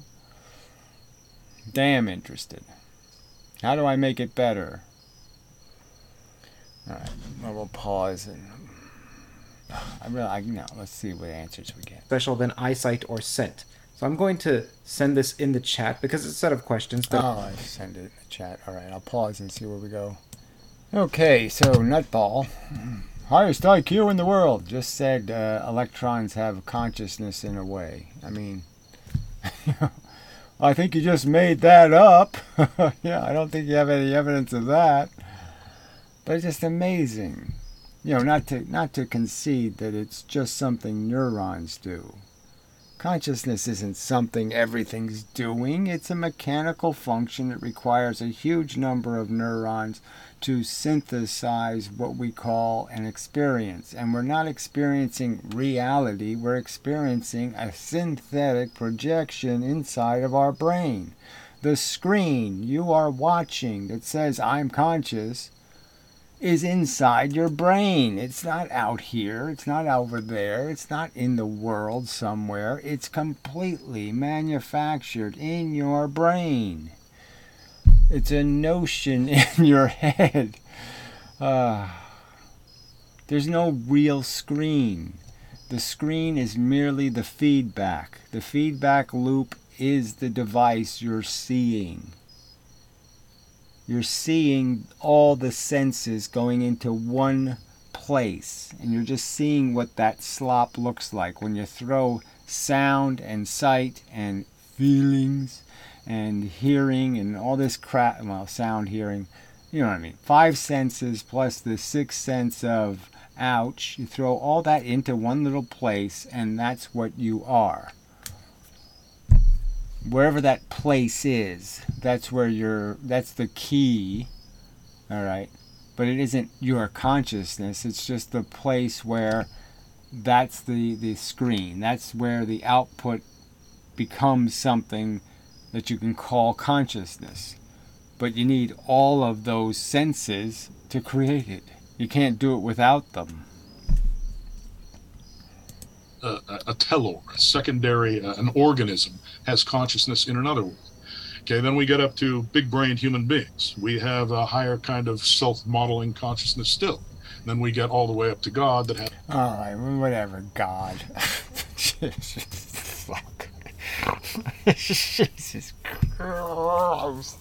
Damn interested. How do I make it better? All right, well, we'll pause and I really, I, you know, let's see what answers we get. Special than eyesight or scent. So I'm going to send this in the chat because it's a set of questions. That oh, I send it in the chat. All right, I'll pause and see where we go. Okay, so Nutball, highest I Q in the world, just said uh, electrons have consciousness in a way. I mean, I think you just made that up. Yeah, I don't think you have any evidence of that. But it's just amazing. You know, not to not to concede that it's just something neurons do. Consciousness isn't something everything's doing. It's a mechanical function that requires a huge number of neurons to synthesize what we call an experience. And we're not experiencing reality. We're experiencing a synthetic projection inside of our brain. The screen you are watching that says, I'm conscious, is inside your brain. It's not out here. It's not over there. It's not in the world somewhere. It's completely manufactured in your brain. It's a notion in your head. Uh, there's no real screen. The screen is merely the feedback. The feedback loop is the device you're seeing. You're seeing all the senses going into one place, and you're just seeing what that slop looks like when you throw sound and sight and feelings and hearing and all this crap. Well, sound, hearing, you know what I mean. Five senses plus the sixth sense of ouch. You throw all that into one little place, and that's what you are. Wherever that place is, that's where you're, that's the key, all right? But it isn't your consciousness, it's just the place where that's the, the screen. That's where the output becomes something that you can call consciousness. But you need all of those senses to create it. You can't do it without them. Uh, a telor, a secondary, uh, an organism, has consciousness in another world. Okay, then we get up to big-brained human beings. We have a higher kind of self-modeling consciousness still. Then we get all the way up to God that has... All right, whatever, God. Fuck. Jesus Christ.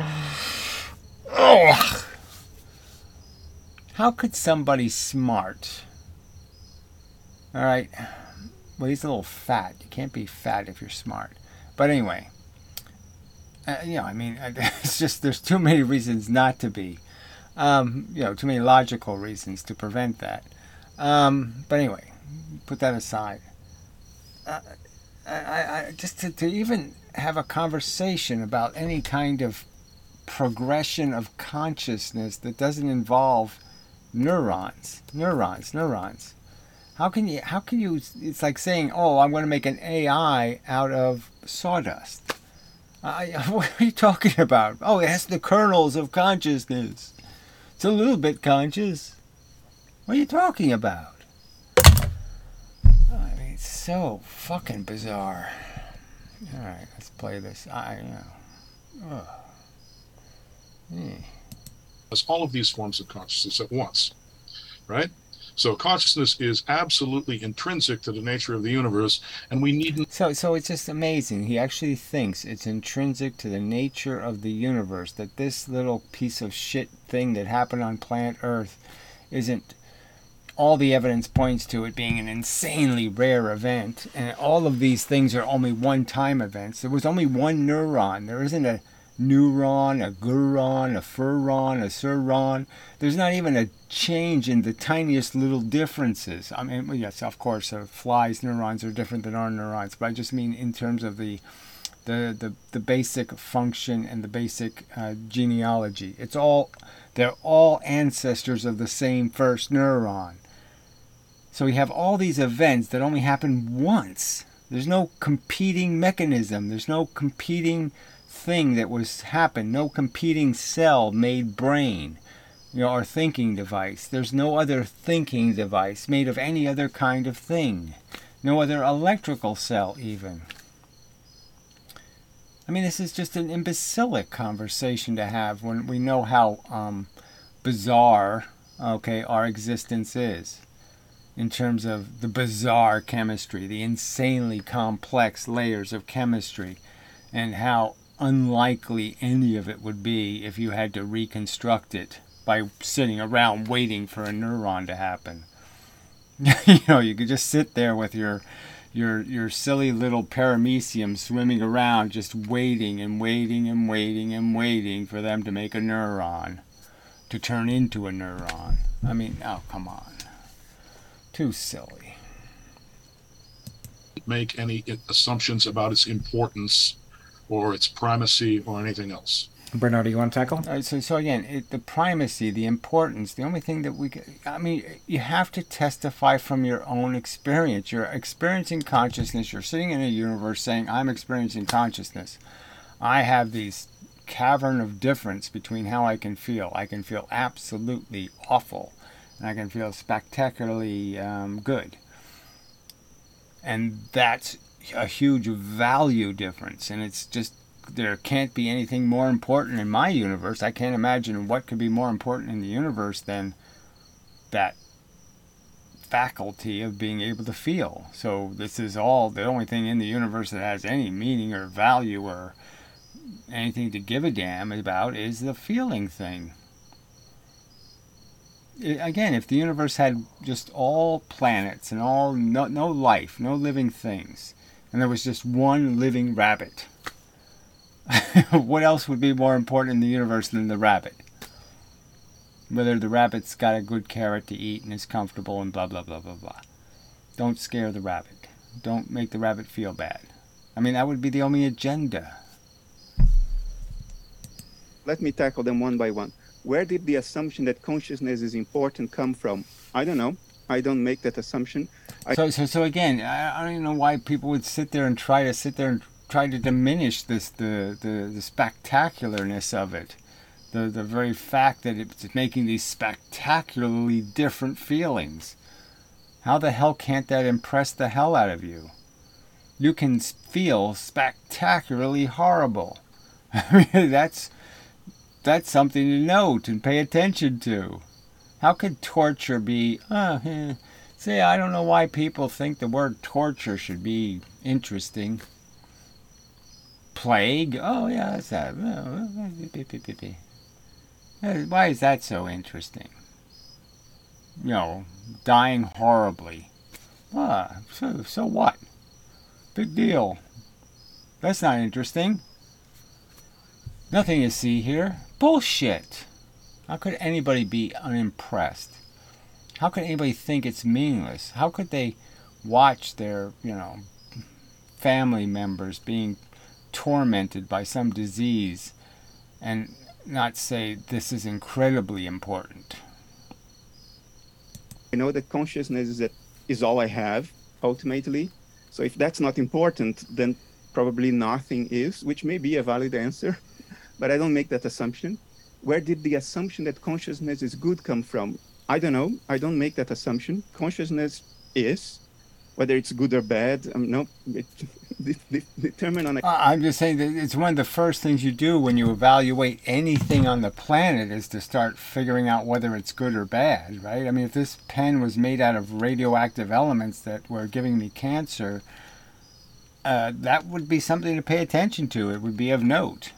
Oh. How could somebody smart... All right. Well, he's a little fat. You can't be fat if you're smart. But anyway, uh, you know, I mean, it's just there's too many reasons not to be. Um, you know, too many logical reasons to prevent that. Um, but anyway, put that aside. Uh, I, I just to, to even have a conversation about any kind of progression of consciousness that doesn't involve neurons, neurons, neurons. How can you, how can you, it's like saying, oh, I'm going to make an A I out of sawdust. I, what are you talking about? Oh, it has the kernels of consciousness. It's a little bit conscious. What are you talking about? I mean, it's so fucking bizarre. All right, let's play this. I you know. Ugh. Yeah. As all of these forms of consciousness at once, right? So consciousness is absolutely intrinsic to the nature of the universe, and we needn't. So, so it's just amazing. He actually thinks it's intrinsic to the nature of the universe that this little piece of shit thing that happened on planet Earth isn't. All the evidence points to it being an insanely rare event, and all of these things are only one-time events. There was only one neuron. There isn't a neuron, a guron, a furon, a suron. There's not even a change in the tiniest little differences. I mean, yes, of course, a fly's neurons are different than our neurons, but I just mean in terms of the the the, the basic function and the basic uh, genealogy. It's all they're all ancestors of the same first neuron. So we have all these events that only happen once. There's no competing mechanism. There's no competing thing that was happened. No competing cell made brain, you know, or thinking device. There's no other thinking device made of any other kind of thing. No other electrical cell even. I mean, this is just an imbecilic conversation to have when we know how um, bizarre, okay, our existence is. In terms of the bizarre chemistry, the insanely complex layers of chemistry, and how unlikely any of it would be if you had to reconstruct it by sitting around waiting for a neuron to happen. You know, you could just sit there with your your your silly little paramecium swimming around, just waiting and waiting and waiting and waiting for them to make a neuron, to turn into a neuron. I mean, oh, come on. Too silly. Make any assumptions about its importance or its primacy or anything else. Bernardo, you want to tackle? Uh, so, so again, it, the primacy, the importance, the only thing that we can, I mean, you have to testify from your own experience. You're experiencing consciousness. You're sitting in a universe saying, I'm experiencing consciousness. I have these cavern of difference between how I can feel. I can feel absolutely awful, and I can feel spectacularly um, good. And that's a huge value difference, and it's just, there can't be anything more important in my universe. I can't imagine what could be more important in the universe than that faculty of being able to feel. So this is all, the only thing in the universe that has any meaning or value or anything to give a damn about is the feeling thing. It, again, if the universe had just all planets and all no, no life, no living things, and there was just one living rabbit, what else would be more important in the universe than the rabbit? Whether the rabbit's got a good carrot to eat and is comfortable and blah, blah, blah, blah, blah. Don't scare the rabbit. Don't make the rabbit feel bad. I mean, that would be the only agenda. Let me tackle them one by one. Where did the assumption that consciousness is important come from? I don't know. I don't make that assumption. I so, so, so again, I, I don't even know why people would sit there and try to sit there and try to diminish this, the, the, the spectacularness of it. The, the very fact that it's making these spectacularly different feelings. How the hell can't that impress the hell out of you? You can feel spectacularly horrible. I mean, that's, that's something to note and pay attention to. How could torture be, uh, eh. See, I don't know why people think the word torture should be interesting. Plague? Oh, yeah, that's that. Why is that so interesting? You know, dying horribly. Ah, so, so what? Big deal. That's not interesting. Nothing to see here. Bullshit. How could anybody be unimpressed? How could anybody think it's meaningless? How could they watch their, you know, family members being tormented by some disease and not say this is incredibly important? I know that consciousness is, that is all I have, ultimately. So if that's not important, then probably nothing is, which may be a valid answer, but I don't make that assumption. Where did the assumption that consciousness is good come from? I don't know. I don't make that assumption. Consciousness is, whether it's good or bad, um, no, it, it, it, determined on a... I'm just saying that it's one of the first things you do when you evaluate anything on the planet is to start figuring out whether it's good or bad, right? I mean, if this pen was made out of radioactive elements that were giving me cancer, uh, that would be something to pay attention to. It would be of note.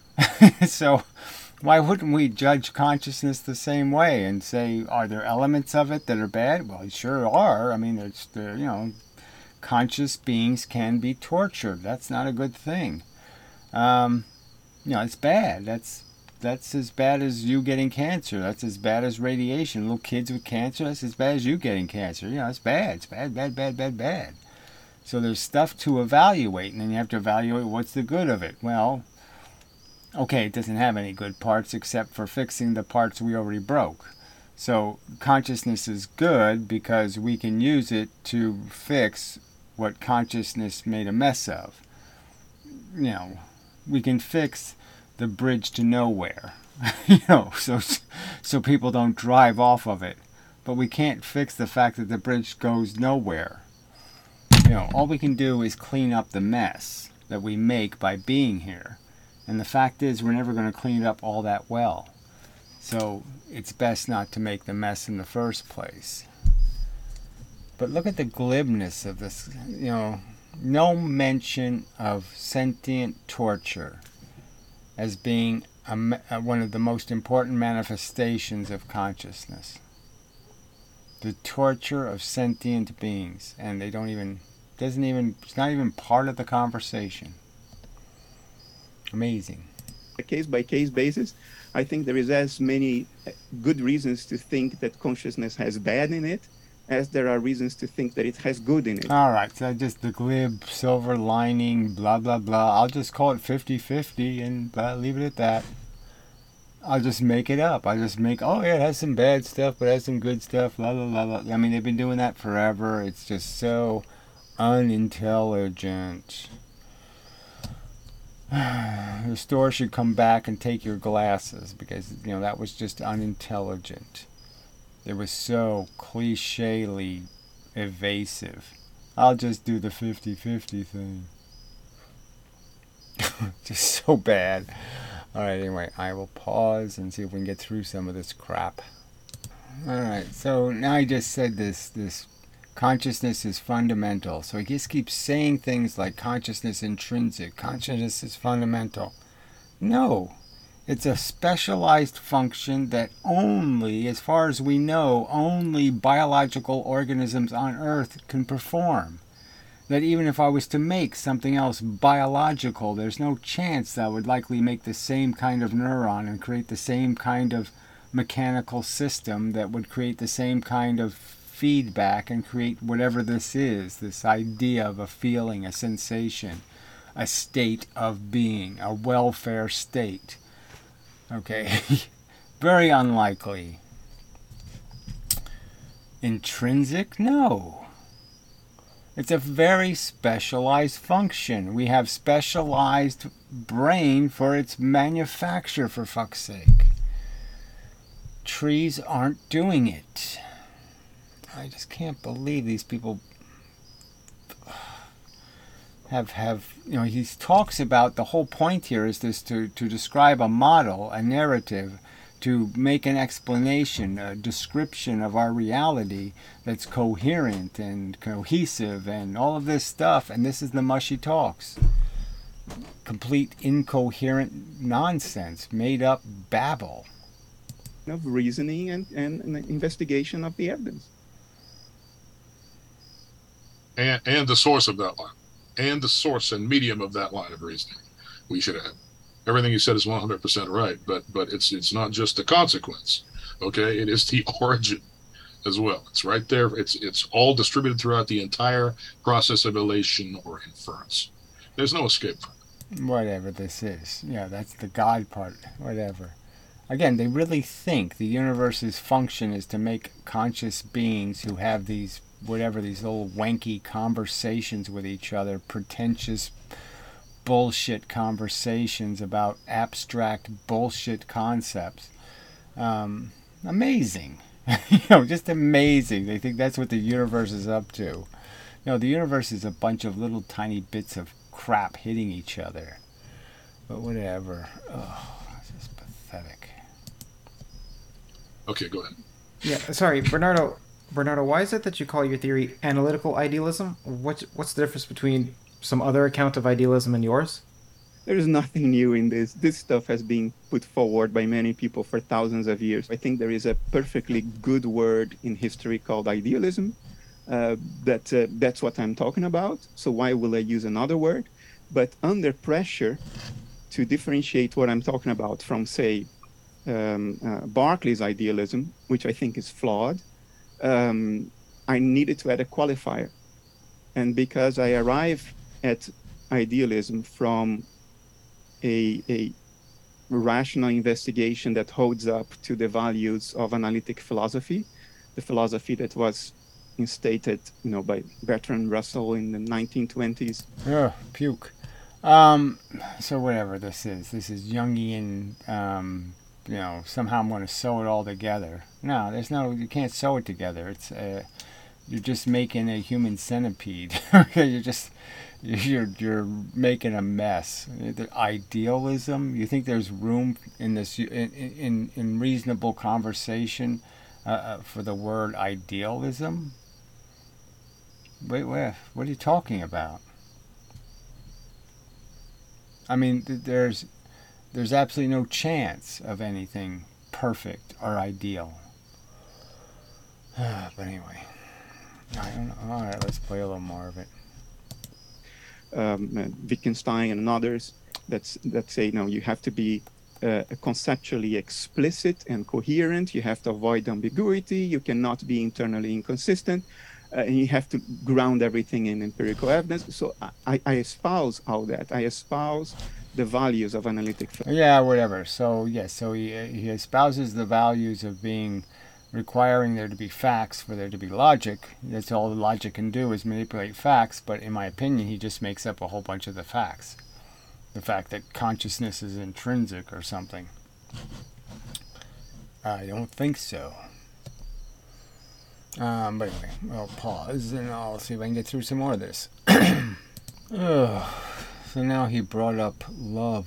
So why wouldn't we judge consciousness the same way and say, are there elements of it that are bad? Well, sure are. I mean, it's the, you know, conscious beings can be tortured. That's not a good thing. Um, you know, it's bad. That's that's as bad as you getting cancer. That's as bad as radiation. Little kids with cancer, that's as bad as you getting cancer. You know, it's bad. It's bad, bad, bad, bad, bad. So there's stuff to evaluate, and then you have to evaluate what's the good of it. Well, okay, it doesn't have any good parts except for fixing the parts we already broke. So consciousness is good because we can use it to fix what consciousness made a mess of. You know, we can fix the bridge to nowhere, you know, so so people don't drive off of it. But we can't fix the fact that the bridge goes nowhere. You know, all we can do is clean up the mess that we make by being here. And the fact is, we're never going to clean it up all that well. So it's best not to make the mess in the first place. But look at the glibness of this, you know, no mention of sentient torture as being a, a, one of the most important manifestations of consciousness. The torture of sentient beings. And they don't even, doesn't even, it's not even part of the conversation. Amazing. A case-by-case basis, I think there is as many good reasons to think that consciousness has bad in it as there are reasons to think that it has good in it. All right, so just the glib silver lining, blah, blah, blah. I'll just call it fifty fifty and blah, leave it at that. I'll just make it up. I'll just make, oh yeah, it has some bad stuff, but it has some good stuff, blah, blah, blah, blah. I mean, they've been doing that forever. It's just so unintelligent. The store should come back and take your glasses because, you know, that was just unintelligent. It was so cliche-ly evasive. I'll just do the fifty fifty thing. Just so bad. Alright, anyway, I will pause and see if we can get through some of this crap. Alright, so now I just said this, this consciousness is fundamental. So he just keeps saying things like consciousness intrinsic, consciousness is fundamental. No, it's a specialized function that only, as far as we know, only biological organisms on Earth can perform. That even if I was to make something else biological, there's no chance that I would likely make the same kind of neuron and create the same kind of mechanical system that would create the same kind of feedback and create whatever this is, this idea of a feeling, a sensation, a state of being, a welfare state. Okay, very unlikely. Intrinsic? No. It's a very specialized function. We have specialized brain for its manufacture, for fuck's sake. Trees aren't doing it. I just can't believe these people have, have you know, he talks about the whole point here is this to, to describe a model, a narrative, to make an explanation, a description of our reality that's coherent and cohesive and all of this stuff, and this is the mushy talks. Complete incoherent nonsense, made up babble. Of reasoning and, and, and investigation of the evidence. And, and the source of that line. And the source and medium of that line of reasoning, we should add. Everything you said is one hundred percent right, but but it's it's not just the consequence, okay? It is the origin as well. It's right there. It's it's all distributed throughout the entire process of elation or inference. There's no escape from it. Whatever this is. Yeah, that's the God part. Whatever. Again, they really think the universe's function is to make conscious beings who have these, whatever, these little wanky conversations with each other, pretentious bullshit conversations about abstract bullshit concepts. Um, amazing. You know, just amazing. They think that's what the universe is up to. No, the universe is a bunch of little tiny bits of crap hitting each other. But whatever. Oh, this is pathetic. Okay, go ahead. Yeah, sorry, Bernardo. Bernardo, why is it that you call your theory analytical idealism? What's what's the difference between some other account of idealism and yours? There is nothing new in this. This stuff has been put forward by many people for thousands of years. I think there is a perfectly good word in history called idealism. Uh, that uh, that's what I'm talking about. So why will I use another word? But under pressure to differentiate what I'm talking about from, say, um, uh, Berkeley's idealism, which I think is flawed, um, I needed to add a qualifier. And because I arrive at idealism from a, a rational investigation that holds up to the values of analytic philosophy, the philosophy that was instated, you know, by Bertrand Russell in the nineteen twenties. Ugh, puke. Um, so whatever this is, this is Jungian, um, you know, somehow I'm going to sew it all together. No, there's no, you can't sew it together. It's, uh, you're just making a human centipede. You're just, you're, you're making a mess. The idealism, you think there's room in this, in, in, in reasonable conversation uh, for the word idealism? Wait, wait, what are you talking about? I mean, there's there's absolutely no chance of anything perfect or ideal. But anyway, I don't know. All right, let's play a little more of it. Um, uh, Wittgenstein and others that's, that say, you know, you have to be uh, conceptually explicit and coherent. You have to avoid ambiguity. You cannot be internally inconsistent. Uh, and you have to ground everything in empirical evidence. So I, I espouse all that. I espouse the values of analytic philosophy. Yeah, whatever. So yes, so he he espouses the values of being requiring there to be facts for there to be logic. That's all the logic can do is manipulate facts. But in my opinion, he just makes up a whole bunch of the facts. The fact that consciousness is intrinsic or something. I don't think so. Um, but anyway, I'll pause and I'll see if I can get through some more of this. Ugh. So now he brought up love.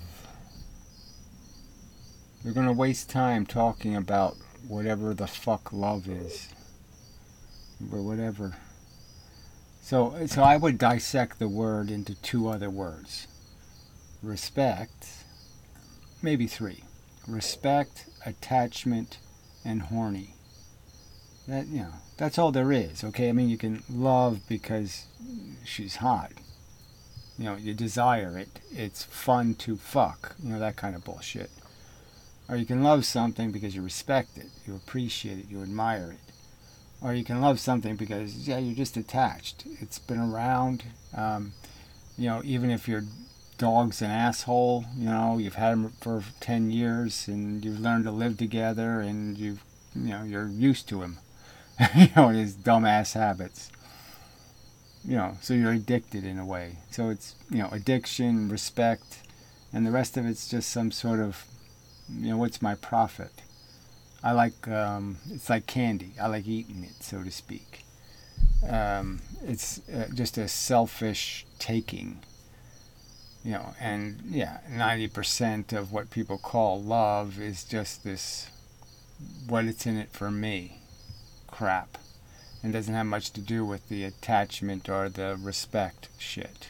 We're going to waste time talking about whatever the fuck love is. But whatever. So, so I would dissect the word into two other words. Respect, maybe three. Respect, attachment, and horny. That, you know, that's all there is, okay? I mean, you can love because she's hot. You know, you desire it. It's fun to fuck. You know, that kind of bullshit. Or you can love something because you respect it, you appreciate it, you admire it. Or you can love something because, yeah, you're just attached. It's been around. Um, you know, even if your dog's an asshole, you know, you've had him for ten years and you've learned to live together and you've, you know, you're used to him. You know, his dumbass habits. You know, so you're addicted in a way. So it's, you know, addiction, respect, and the rest of it's just some sort of, you know, what's my profit? I like, um, it's like candy. I like eating it, so to speak. Um, it's uh, just a selfish taking. You know, and yeah, ninety percent of what people call love is just this, what it's in it for me crap, and doesn't have much to do with the attachment or the respect shit.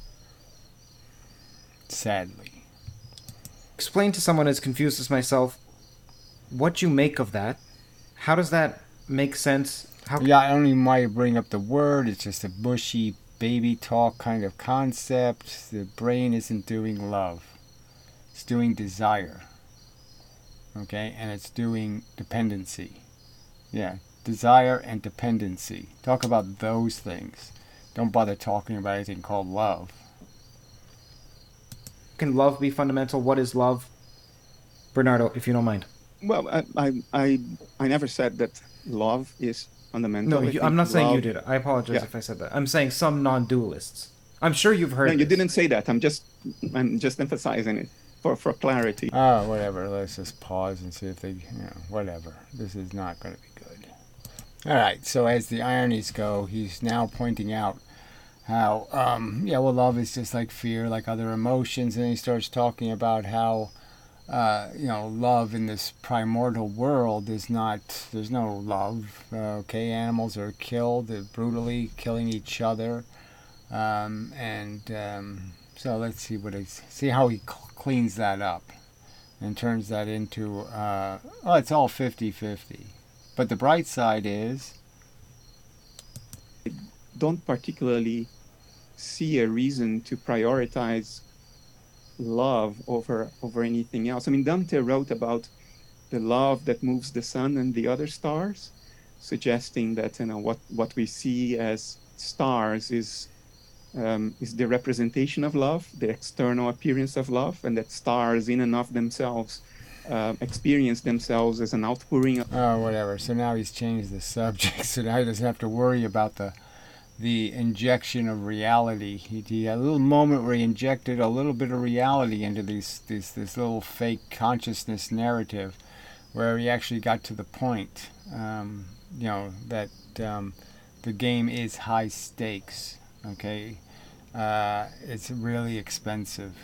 Sadly. Explain to someone as confused as myself what you make of that. How does that make sense? How... Yeah, I don't even want to bring up the word. It's just a bushy baby talk kind of concept. The brain isn't doing love. It's doing desire. Okay? And it's doing dependency. Yeah. Desire and dependency. Talk about those things. Don't bother talking about anything called love. Can love be fundamental? What is love? Bernardo, if you don't mind. Well, I I, I, I never said that love is fundamental. No, you, I'm not saying love... you did. I apologize yeah. if I said that. I'm saying some non-dualists. I'm sure you've heard No, you this. didn't say that. I'm just I'm just emphasizing it for, for clarity. Oh, whatever. Let's just pause and see if they, you know, whatever. This is not going to be good. All right, so as the ironies go, he's now pointing out how, um, yeah, well, love is just like fear, like other emotions, and he starts talking about how, uh, you know, love in this primordial world is not, there's no love, uh, okay, animals are killed, they're brutally killing each other, um, and um, so let's see what he, see how he cl- cleans that up and turns that into, uh, oh, it's all fifty-fifty. But the bright side is, don't particularly see a reason to prioritize love over over anything else. I mean, Dante wrote about the love that moves the sun and the other stars, suggesting that, you know, what what we see as stars is um, is the representation of love, the external appearance of love, and that stars in and of themselves uh, experience themselves as an outpouring of, oh, whatever. So now he's changed the subject, so now he doesn't have to worry about the the injection of reality. He, he had a little moment where he injected a little bit of reality into these, these this little fake consciousness narrative, where he actually got to the point, um, you know, that um, the game is high stakes. Okay, uh, it's really expensive,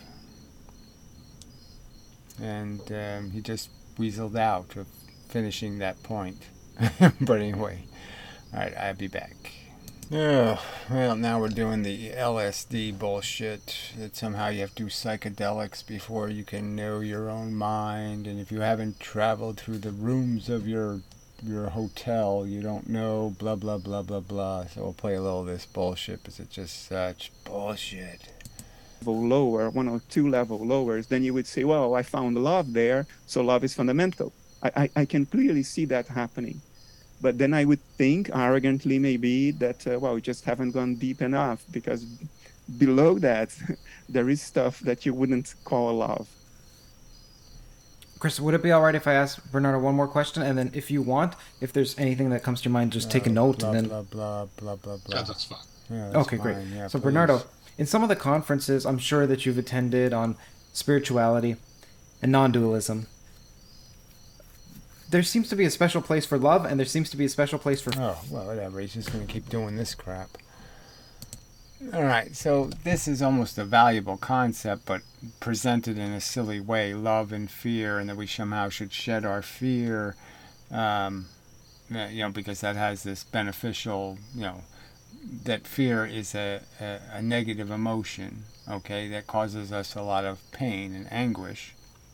and um, he just weaseled out of finishing that point. But anyway, all right, I'll be back. Oh, well, now we're doing the L S D bullshit, that somehow you have to do psychedelics before you can know your own mind, and if you haven't traveled through the rooms of your your hotel, you don't know, blah, blah, blah, blah, blah. So we'll play a little of this bullshit, because it's just such bullshit. Level lower, one or two level lowers, then you would say, well, I found love there, so love is fundamental. I, I, I can clearly see that happening. But then I would think arrogantly maybe that, uh, well, we just haven't gone deep enough, because below that, there is stuff that you wouldn't call love. Chris, would it be all right if I ask Bernardo one more question, and then if you want, if there's anything that comes to your mind, just take a note, blah, and then blah, blah, blah, blah, blah. Yeah, that's fine. Yeah, that's okay, great. fine. Yeah, so please. Bernardo, in some of the conferences I'm sure that you've attended on spirituality and non-dualism, there seems to be a special place for love, and there seems to be a special place for... Oh, well, whatever. He's just going to keep doing this crap. All right, so this is almost a valuable concept, but presented in a silly way, love and fear, and that we somehow should shed our fear, um, you know, because that has this beneficial, you know, that fear is a, a, a negative emotion, okay, that causes us a lot of pain and anguish.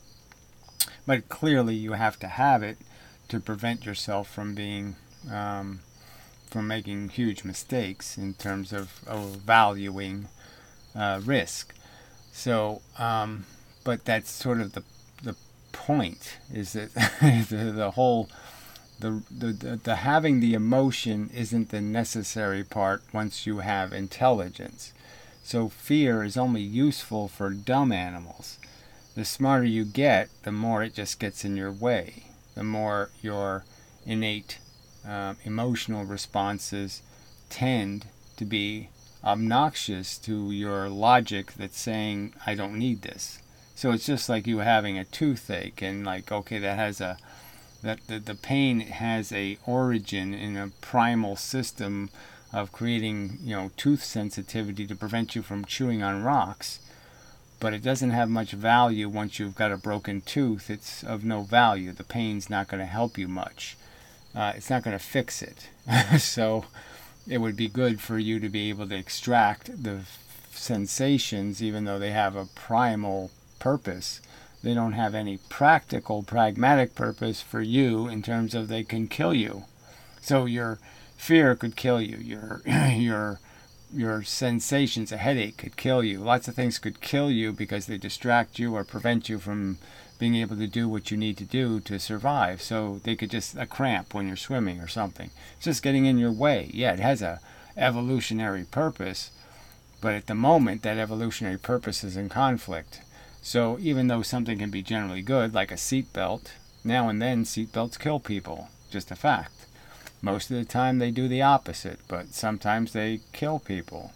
But clearly you have to have it to prevent yourself from being, um, from making huge mistakes in terms of, of valuing uh, risk. So, um, but that's sort of the the point, is that the, the whole, the, the, the, the having the emotion isn't the necessary part once you have intelligence. So fear is only useful for dumb animals. The smarter you get, the more it just gets in your way. The more your innate uh, emotional responses tend to be obnoxious to your logic that's saying, I don't need this. So it's just like you having a toothache, and like, okay, that has a, that the, the pain has a origin in a primal system of creating, you know, tooth sensitivity to prevent you from chewing on rocks. But it doesn't have much value once you've got a broken tooth. It's of no value. The pain's not going to help you much. Uh, it's not going to fix it. So it would be good for you to be able to extract the sensations, even though they have a primal purpose. They don't have any practical, pragmatic purpose for you in terms of they can kill you. So your fear could kill you. Your your your sensations, a headache could kill you. Lots of things could kill you because they distract you or prevent you from being able to do what you need to do to survive. So they could just, a cramp when you're swimming or something. It's just getting in your way. Yeah, it has a evolutionary purpose, but at the moment that evolutionary purpose is in conflict. So even though something can be generally good, like a seatbelt, now and then seatbelts kill people. Just a fact. Most of the time they do the opposite, but sometimes they kill people.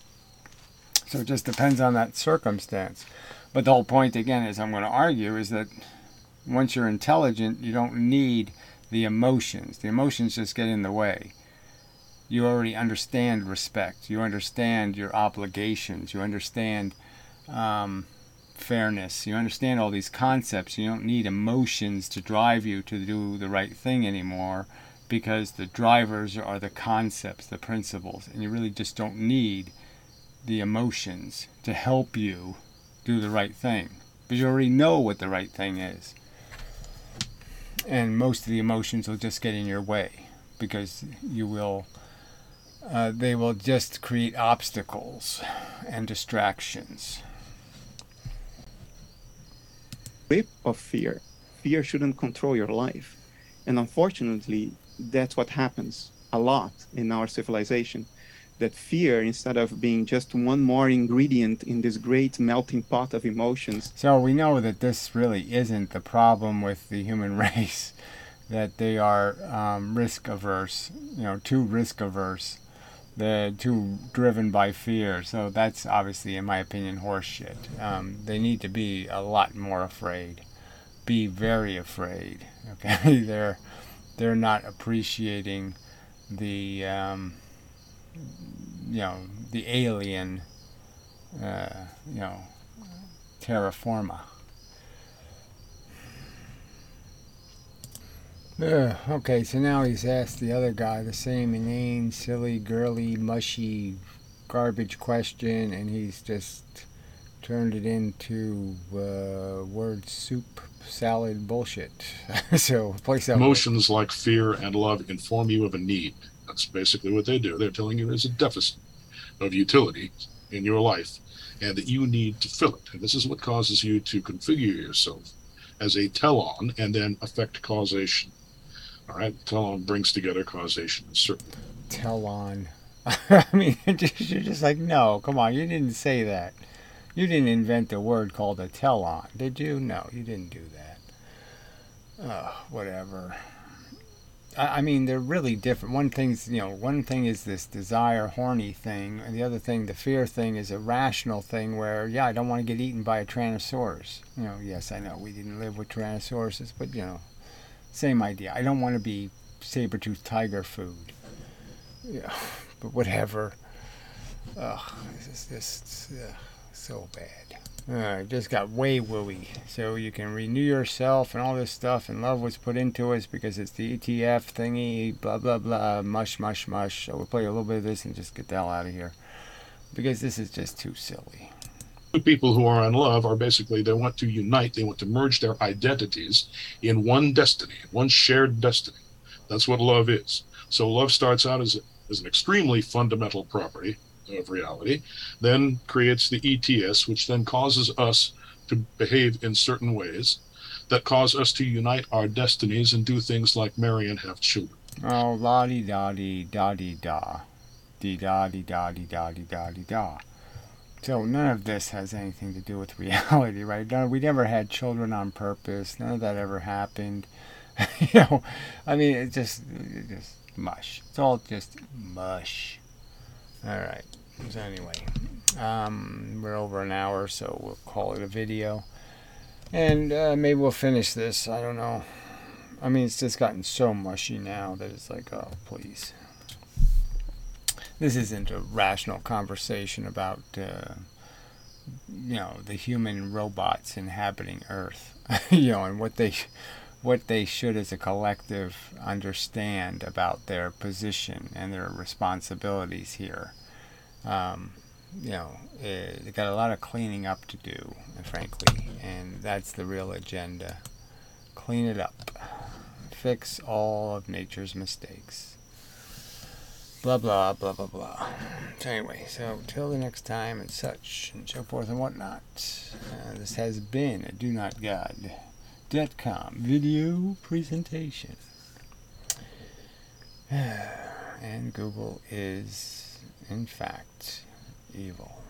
So it just depends on that circumstance. But the whole point, again, is I'm going to argue, is that once you're intelligent, you don't need the emotions. The emotions just get in the way. You already understand respect. You understand your obligations. You understand um, fairness. You understand all these concepts. You don't need emotions to drive you to do the right thing anymore, because the drivers are the concepts, the principles, and you really just don't need the emotions to help you do the right thing, because you already know what the right thing is. And most of the emotions will just get in your way, because you will uh, they will just create obstacles and distractions. Whip of fear. Fear shouldn't control your life. And unfortunately, that's what happens a lot in our civilization. That fear, instead of being just one more ingredient in this great melting pot of emotions. So we know that this really isn't the problem with the human race, that they are um, risk averse, you know, too risk averse. They're too driven by fear. So that's obviously, in my opinion, horseshit. Um, they need to be a lot more afraid. Be very afraid. Okay, they're they're not appreciating the um, you know the alien uh, you know terra firma. Uh, okay, so now he's asked the other guy the same inane, silly, girly, mushy, garbage question, and he's just turned it into uh, word soup, salad bullshit. So, place out. Emotions like fear and love inform you of a need. That's basically what they do. They're telling you there's a deficit of utility in your life and that you need to fill it. And this is what causes you to configure yourself as a tell-on and then affect causation. All right, tell-on brings together causation and certainty. Tell-on. I mean, you're just like, no, come on, you didn't say that. You didn't invent a word called a tell-on, did you? No, you didn't do that. Oh, whatever. I, I mean, they're really different. One thing's, you know, one thing is this desire, horny thing, and the other thing, the fear thing, is a rational thing where, yeah, I don't want to get eaten by a Tyrannosaurus. You know, yes, I know we didn't live with Tyrannosauruses, but, you know, same idea. I don't want to be saber-toothed tiger food. Yeah, but whatever. Ugh, this is just uh, so bad. Uh, it just got way wooey. So you can renew yourself and all this stuff, and love was put into us because it's the E T F thingy, blah, blah, blah, mush, mush, mush. So we'll play a little bit of this and just get the hell out of here, because this is just too silly. People who are in love are basically, they want to unite, they want to merge their identities in one destiny, one shared destiny. That's what love is. So love starts out as, as an extremely fundamental property of reality, then creates the E T S, which then causes us to behave in certain ways that cause us to unite our destinies and do things like marry and have children. Oh, la-di-da-di-da-di-da. Di-da-di-da-di-da-di-da-di-da. So none of this has anything to do with reality, right? No, we never had children on purpose. None of that ever happened. You know, I mean, it's just, it's just mush. It's all just mush. All right. So anyway, um, we're over an hour, so we'll call it a video. And uh, maybe we'll finish this. I don't know. I mean, it's just gotten so mushy now that it's like, oh, please. This isn't a rational conversation about, uh, you know, the human robots inhabiting Earth, you know, and what they, what they should as a collective understand about their position and their responsibilities here. Um, you know, uh, they got a lot of cleaning up to do, frankly, and that's the real agenda. Clean it up. Fix all of nature's mistakes. Blah, blah, blah, blah, blah. So anyway, so till the next time and such and so forth and whatnot. Uh, this has been a do not god dot com video presentation. And Google is, in fact, evil.